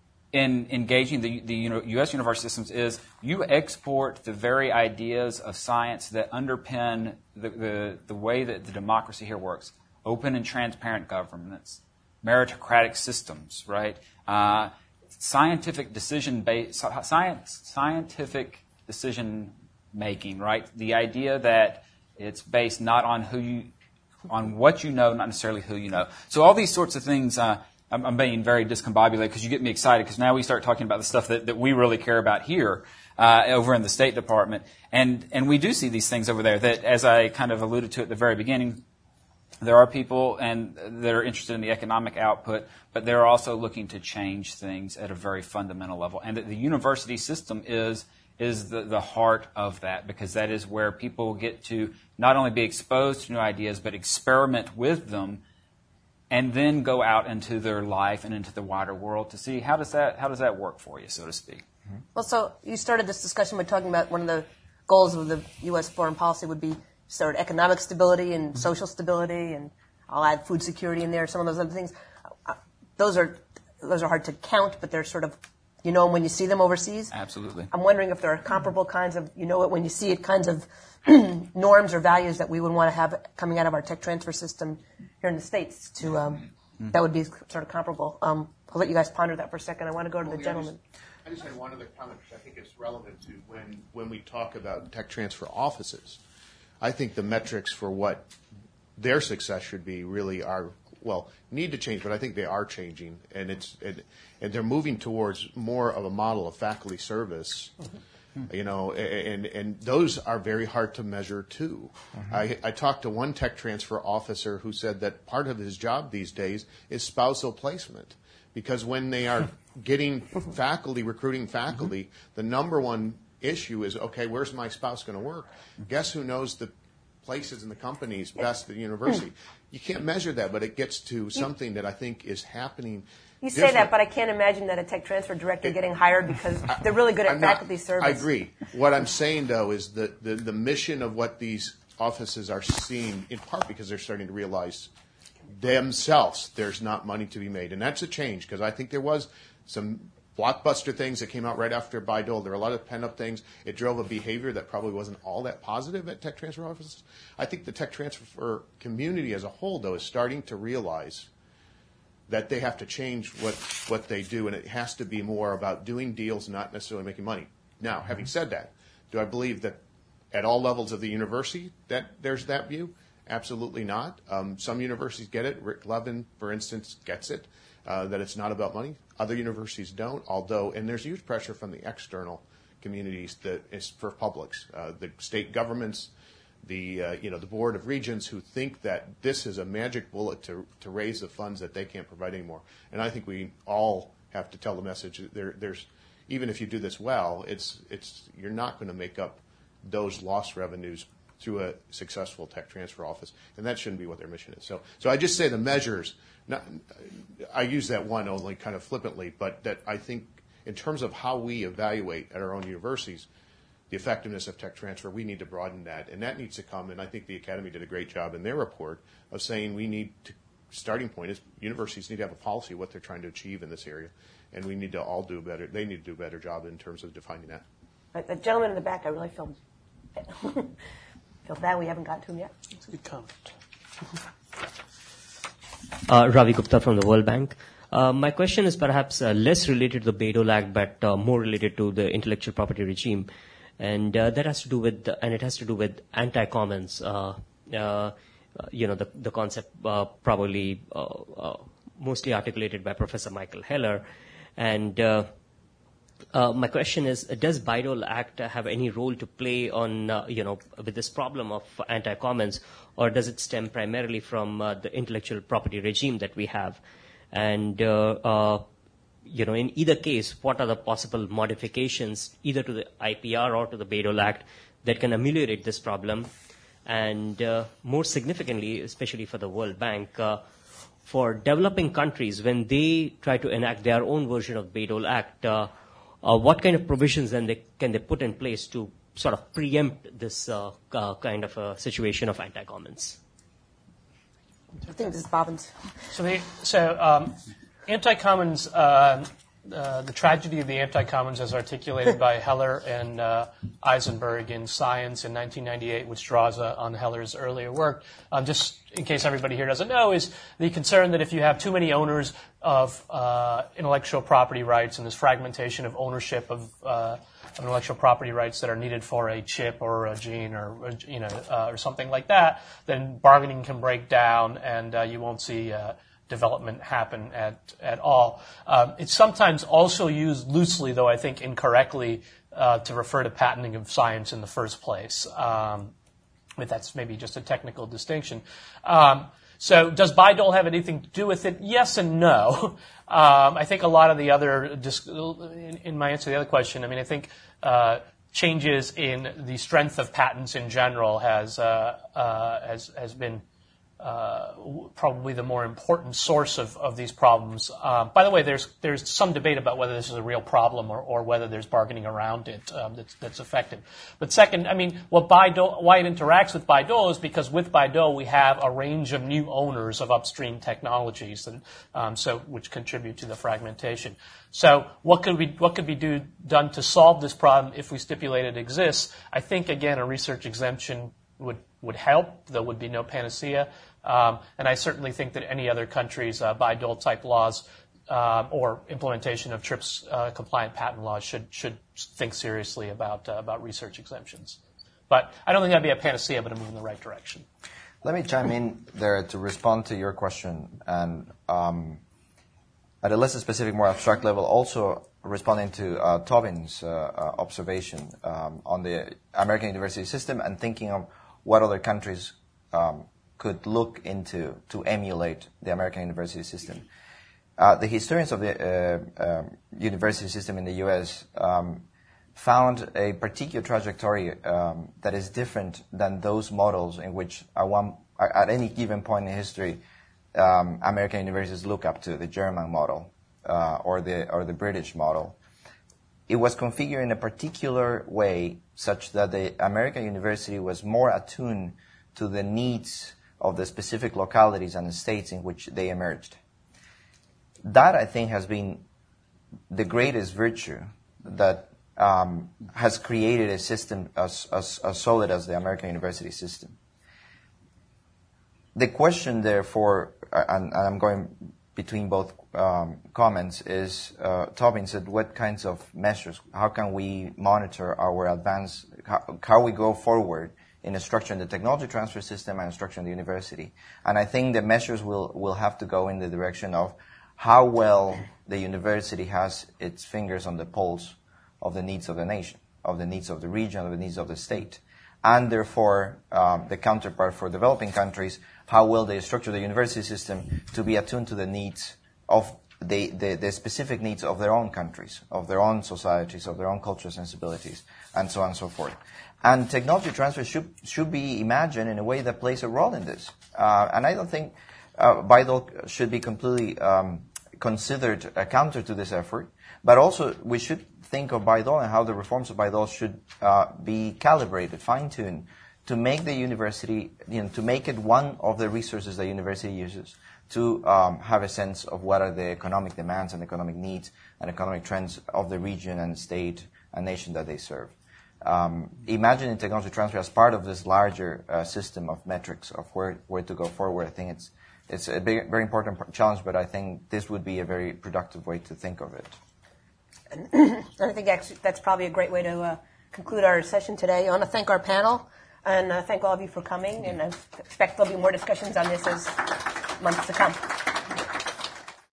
in engaging the, the U S university systems is you export the very ideas of science that underpin the, the, the way that the democracy here works. Open and transparent governance, meritocratic systems, right? Uh, scientific decision based, science, scientific decision making, right? The idea that it's based not on who you, on what you know, not necessarily who you know. So all these sorts of things, uh, I'm, I'm being very discombobulated because you get me excited, because now we start talking about the stuff that, that we really care about here uh, over in the State Department. And, and we do see these things over there that, as I kind of alluded to at the very beginning, there are people and that are interested in the economic output, but they're also looking to change things at a very fundamental level. And that the university system is is the, the heart of that, because that is where people get to not only be exposed to new ideas, but experiment with them, and then go out into their life and into the wider world to see how does that how does that work for you, so to speak. Mm-hmm. Well, so you started this discussion by talking about one of the goals of the U S foreign policy would be sort of economic stability and mm-hmm. social stability, and I'll add food security in there, some of those other things. Uh, those are those are hard to count, but they're sort of, you know, when you see them overseas. Absolutely. I'm wondering if there are comparable kinds of, you know it when you see it, kinds of norms or values that we would want to have coming out of our tech transfer system here in the States to, um, mm-hmm. that would be sort of comparable. Um, I'll let you guys ponder that for a second. I want to go to well, the yeah, gentleman. I just, I just had one other comment, which I think is relevant to when, when we talk about tech transfer offices. I think the metrics for what their success should be really are, well, need to change, but I think they are changing, and it's and, and they're moving towards more of a model of faculty service, mm-hmm. you know, and and those are very hard to measure too. Mm-hmm. I, I talked to one tech transfer officer who said that part of his job these days is spousal placement, because when they are getting faculty, recruiting faculty, mm-hmm. the number one issue is, okay, where's my spouse going to work? Guess who knows the places in the companies best at the university? You can't measure that, but it gets to something that I think is happening. You say that, but I can't imagine that a tech transfer director it, getting hired because they're really good at I'm faculty not, service. I agree. What I'm saying, though, is that the, the mission of what these offices are seeing, in part because they're starting to realize themselves there's not money to be made. And that's a change, because I think there was some blockbuster things that came out right after Bayh-Dole. There were a lot of pent-up things. It drove a behavior that probably wasn't all that positive at tech transfer offices. I think the tech transfer community as a whole, though, is starting to realize that they have to change what, what they do, and it has to be more about doing deals, not necessarily making money. Now, having said that, do I believe that at all levels of the university that there's that view? Absolutely not. Um, some universities get it. Rick Levin, for instance, gets it. uh, that it's not about money. Other universities don't, although, and there's huge pressure from the external communities that is for publics, uh, the state governments, the uh, you know the Board of Regents, who think that this is a magic bullet to to raise the funds that they can't provide anymore. And I think we all have to tell the message. There, there's even if you do this well, it's it's you're not going to make up those lost revenues through a successful tech transfer office, and that shouldn't be what their mission is. So, so I just say the measures. Not, I use that one only kind of flippantly, but that I think in terms of how we evaluate at our own universities the effectiveness of tech transfer, we need to broaden that, and that needs to come. And I think the Academy did a great job in their report of saying we need to. Starting point is universities need to have a policy of what they're trying to achieve in this area, and we need to all do better. They need to do a better job in terms of defining that. The gentleman in the back, I really feel feel bad we haven't gotten to him yet. That's a good comment. Uh, Ravi Gupta from the World Bank. Uh, my question is perhaps uh, less related to the Bayh-Dole Act, but uh, more related to the intellectual property regime, and uh, that has to do with, and it has to do with anti-commons. Uh, uh, you know, the the concept uh, probably uh, uh, mostly articulated by Professor Michael Heller, and. Uh, Uh, my question is, does Bayh-Dole Act have any role to play on, uh, you know, with this problem of anti-commons, or does it stem primarily from uh, the intellectual property regime that we have? And, uh, uh, you know, in either case, what are the possible modifications either to the I P R or to the Bayh-Dole Act that can ameliorate this problem? And uh, more significantly, especially for the World Bank, uh, for developing countries, when they try to enact their own version of Bayh-Dole Act, uh, Uh, what kind of provisions then they, can they put in place to sort of preempt this uh, uh, kind of a situation of anti-commons? I think this is Bobbins. So, the, so um, anti-commons, uh, uh, the tragedy of the anti-commons as articulated by Heller and uh, Eisenberg in Science in nineteen ninety-eight, which draws uh, on Heller's earlier work, um, just in case everybody here doesn't know, is the concern that if you have too many owners of uh, intellectual property rights and this fragmentation of ownership of, uh, of intellectual property rights that are needed for a chip or a gene or, or you know uh, or something like that, then bargaining can break down and uh, you won't see uh, development happen at at all. Um, it's sometimes also used loosely, though I think incorrectly, uh, to refer to patenting of science in the first place. Um, but that's maybe just a technical distinction. Um, So does Bayh-Dole have anything to do with it? Yes and no. Um, I think a lot of the other, in, in my answer to the other question, I mean, I think uh, changes in the strength of patents in general has uh, uh, has has been uh, probably the more important source of, of these problems. Uh, by the way, there's there's some debate about whether this is a real problem or, or whether there's bargaining around it um, that's, that's effective. But second, I mean, what Bayh-Dole, why it interacts with Bayh-Dole is because with Bayh-Dole we have a range of new owners of upstream technologies, and um, so which contribute to the fragmentation. So what could we what could be do, done to solve this problem if we stipulate it exists? I think again a research exemption would would help. There would be no panacea. Um, and I certainly think that any other countries' uh, Bayh-Dole type laws um, or implementation of TRIPS uh, compliant patent laws should should think seriously about uh, about research exemptions. But I don't think that'd be a panacea, but a move in the right direction. Let me chime in there to respond to your question, and um, at a less specific, more abstract level, also responding to uh, Tobin's uh, uh, observation um, on the American university system and thinking of what other countries um, could look into to emulate the American university system. Uh, the historians of the uh, um, university system in the U S um, found a particular trajectory um, that is different than those models in which at, one, at any given point in history um, American universities look up to, the German model uh, or the or the British model. It was configured in a particular way such that the American university was more attuned to the needs of the specific localities and the states in which they emerged. That, I think, has been the greatest virtue that um, has created a system as, as, as solid as the American university system. The question, therefore, and, and I'm going between both um, comments, is uh, Tobin said, what kinds of measures, how can we monitor our advance, how, how we go forward in structuring the technology transfer system and structuring the university. And I think the measures will, will have to go in the direction of how well the university has its fingers on the pulse of the needs of the nation, of the needs of the region, of the needs of the state. And therefore, um, the counterpart for developing countries, how well they structure the university system to be attuned to the needs of the, the, the specific needs of their own countries, of their own societies, of their own cultural sensibilities, and so on and so forth. And technology transfer should, should be imagined in a way that plays a role in this. Uh, and I don't think uh, BIDOL should be completely um, considered a counter to this effort, but also we should think of BIDOL and how the reforms of BIDOL should uh, be calibrated, fine-tuned, to make the university, you know, to make it one of the resources the university uses to um, have a sense of what are the economic demands and economic needs and economic trends of the region and state and nation that they serve. Um, imagining technology transfer as part of this larger uh, system of metrics of where, where to go forward, I think it's it's a big, very important challenge, but I think this would be a very productive way to think of it. And I think actually that's probably a great way to uh, conclude our session today. I want to thank our panel and uh, thank all of you for coming, and I expect there'll be more discussions on this as months to come.